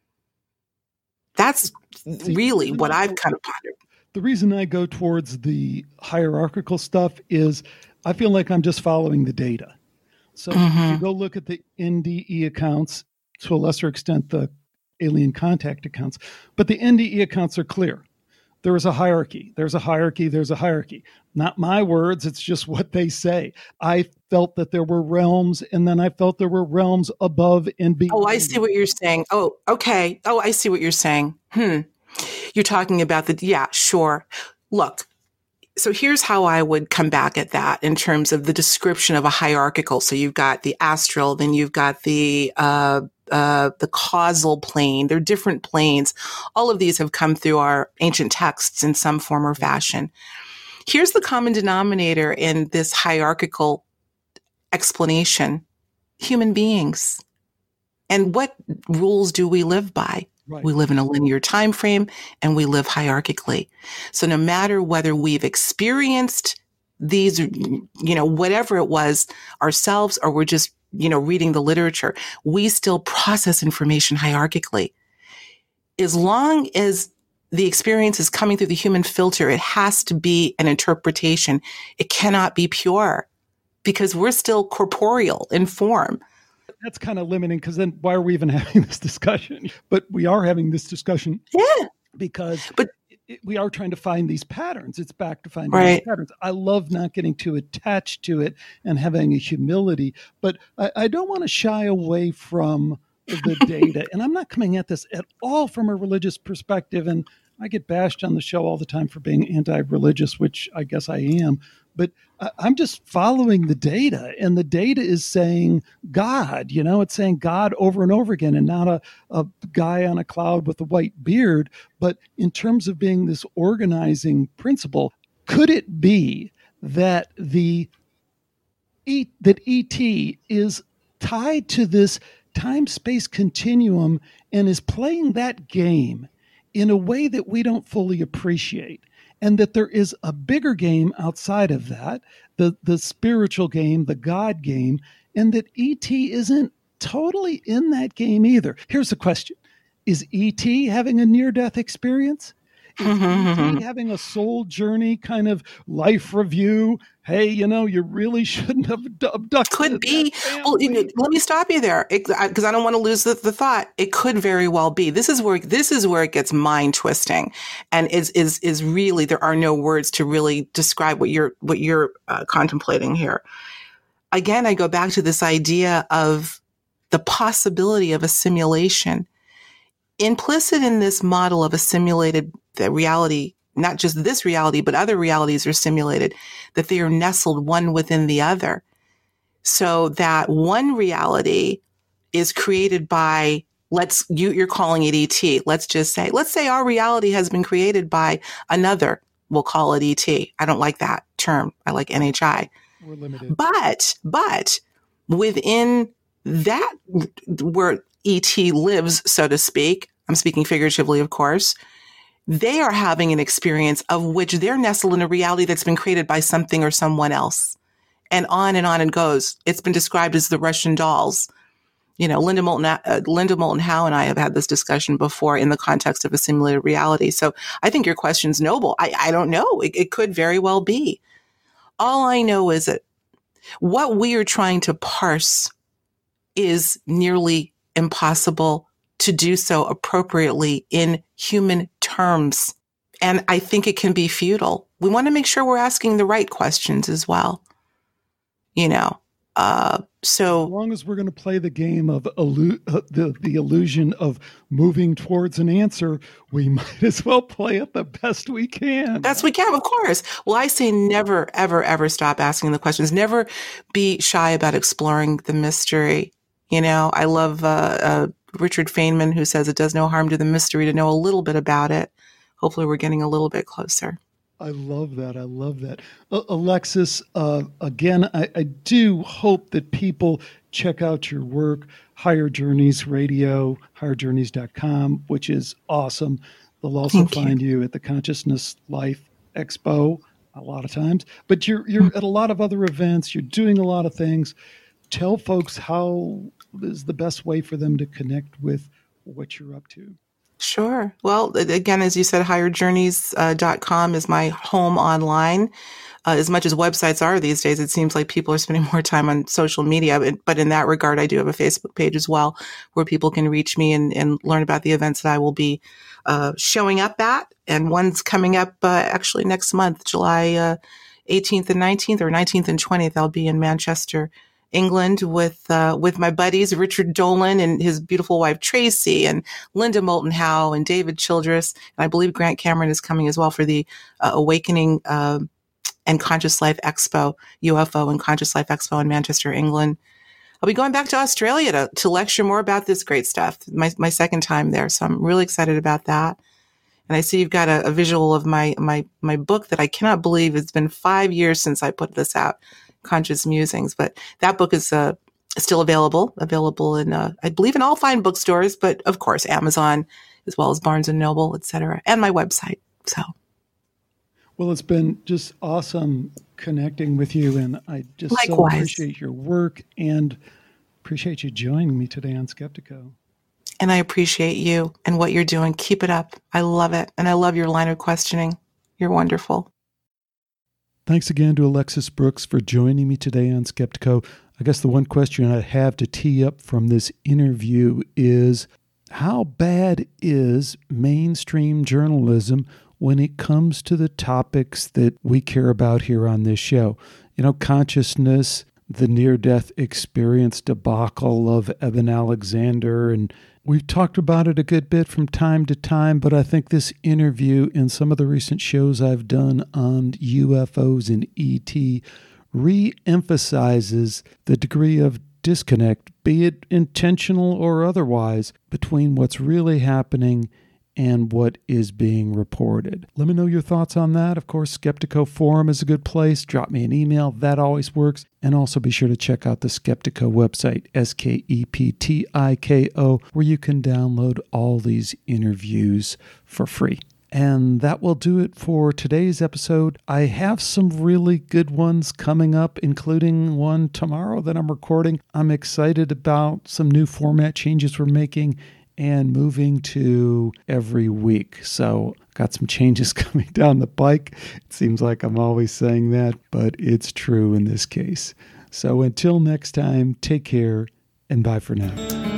That's really what I've kind of pondered. The reason I go towards the hierarchical stuff is I feel like I'm just following the data. So mm-hmm. if you go look at the N D E accounts, to a lesser extent, the alien contact accounts, but the N D E accounts are clear. There is a hierarchy. There's a hierarchy. There's a hierarchy. Not my words. It's just what they say. I felt that there were realms, and then I felt there were realms above and beyond. Oh, I see what you're saying. Oh, okay. Oh, I see what you're saying. Hmm. You're talking about the, yeah, sure. Look, so here's how I would come back at that in terms of the description of a hierarchical. So you've got the astral, then you've got the, uh, Uh, the causal plane. They're different planes. All of these have come through our ancient texts in some form or fashion. Here's the common denominator in this hierarchical explanation: human beings. And what rules do we live by? Right. We live in a linear time frame, and we live hierarchically. So no matter whether we've experienced these, you know, whatever it was ourselves, or we're just you know, reading the literature, we still process information hierarchically. As long as the experience is coming through the human filter, it has to be an interpretation. It cannot be pure because we're still corporeal in form. That's kind of limiting, because then why are we even having this discussion? But we are having this discussion. Yeah. Because but it, we are trying to find these patterns. It's back to finding right. these patterns. I love not getting too attached to it and having a humility, but I, I don't want to shy away from the data. And I'm not coming at this at all from a religious perspective. And I get bashed on the show all the time for being anti-religious, which I guess I am. But I'm just following the data, and the data is saying God, you know, it's saying God over and over again, and not a, a guy on a cloud with a white beard. But in terms of being this organizing principle, could it be that the E, that E T is tied to this time-space continuum and is playing that game in a way that we don't fully appreciate? And that there is a bigger game outside of that, the, the spiritual game, the God game, and that E T isn't totally in that game either. Here's the question. Is E T having a near-death experience? Is E T having a soul journey kind of life review? Hey, you know, you really shouldn't have abducted. Could be. Well, you know, let me stop you there, because I don't want to lose the, the thought. It could very well be. This is where this is where it gets mind twisting, and is is is really there are no words to really describe what you're what you're uh, contemplating here. Again, I go back to this idea of the possibility of a simulation. Implicit in this model of a simulated reality, not just this reality, but other realities are simulated, that they are nestled one within the other. So that one reality is created by, let's, you, you're calling it E T. Let's just say, let's say our reality has been created by another. We'll call it E T. I don't like that term. I like N H I. We're limited. But, but within that, where E T lives, so to speak, I'm speaking figuratively, of course, they are having an experience of which they're nestled in a reality that's been created by something or someone else. And on and on it goes. It's been described as the Russian dolls. You know, Linda Moulton, uh, Linda Moulton Howe and I have had this discussion before in the context of a simulated reality. So I think your question's noble. I, I don't know. It, it could very well be. All I know is that what we are trying to parse is nearly impossible to do so appropriately in human terms. And I think it can be futile. We want to make sure we're asking the right questions as well. You know, uh, so as long as we're going to play the game of illu- uh, the, the illusion of moving towards an answer, we might as well play it the best we can. Best we can, of course. Well, I say never, ever, ever stop asking the questions. Never be shy about exploring the mystery. You know, I love uh, uh, Richard Feynman, who says it does no harm to the mystery to know a little bit about it. Hopefully we're getting a little bit closer. I love that. I love that. Uh, Alexis, uh, again, I, I do hope that people check out your work, Higher Journeys Radio, higher journeys dot com, which is awesome. They'll also Thank find you. you at the Consciousness Life Expo a lot of times. But you're you're mm-hmm. at a lot of other events. You're doing a lot of things. Tell folks how is the best way for them to connect with what you're up to. Sure. Well, again, as you said, higher journeys dot com is my home online. Uh, as much as websites are these days, it seems like people are spending more time on social media. But, but in that regard, I do have a Facebook page as well where people can reach me and, and learn about the events that I will be uh, showing up at. And one's coming up uh, actually next month, July uh, eighteenth and nineteenth, or nineteenth and twentieth. I'll be in Manchester, England with uh, with my buddies, Richard Dolan and his beautiful wife, Tracy, and Linda Moulton Howe and David Childress. And I believe Grant Cameron is coming as well for the uh, Awakening uh, and Conscious Life Expo, U F O and Conscious Life Expo in Manchester, England. I'll be going back to Australia to, to lecture more about this great stuff, my, my second time there. So I'm really excited about that. And I see you've got a, a visual of my, my, my book that I cannot believe it's been five years since I put this out. Conscious Musings, but that book is uh, still available, available in, uh, I believe in all fine bookstores, but of course, Amazon, as well as Barnes and Noble, et cetera, and my website. So. Well, it's been just awesome connecting with you, and I just Likewise. so appreciate your work and appreciate you joining me today on Skeptiko. And I appreciate you and what you're doing. Keep it up. I love it. And I love your line of questioning. You're wonderful. Thanks again to Alexis Brooks for joining me today on Skeptiko. I guess the one question I have to tee up from this interview is, how bad is mainstream journalism when it comes to the topics that we care about here on this show? You know, consciousness, the near-death experience debacle of Eben Alexander. And we've talked about it a good bit from time to time, but I think this interview and some of the recent shows I've done on U F Os and E T re-emphasizes the degree of disconnect, be it intentional or otherwise, between what's really happening and what is being reported. Let me know your thoughts on that. Of course, Skeptiko Forum is a good place. Drop me an email. That always works. And also be sure to check out the Skeptiko website, S K E P T I K O, where you can download all these interviews for free. And that will do it for today's episode. I have some really good ones coming up, including one tomorrow that I'm recording. I'm excited about some new format changes we're making and moving to every week. So got some changes coming down the pike. It seems like I'm always saying that, but it's true in this case. So until next time, take care and bye for now.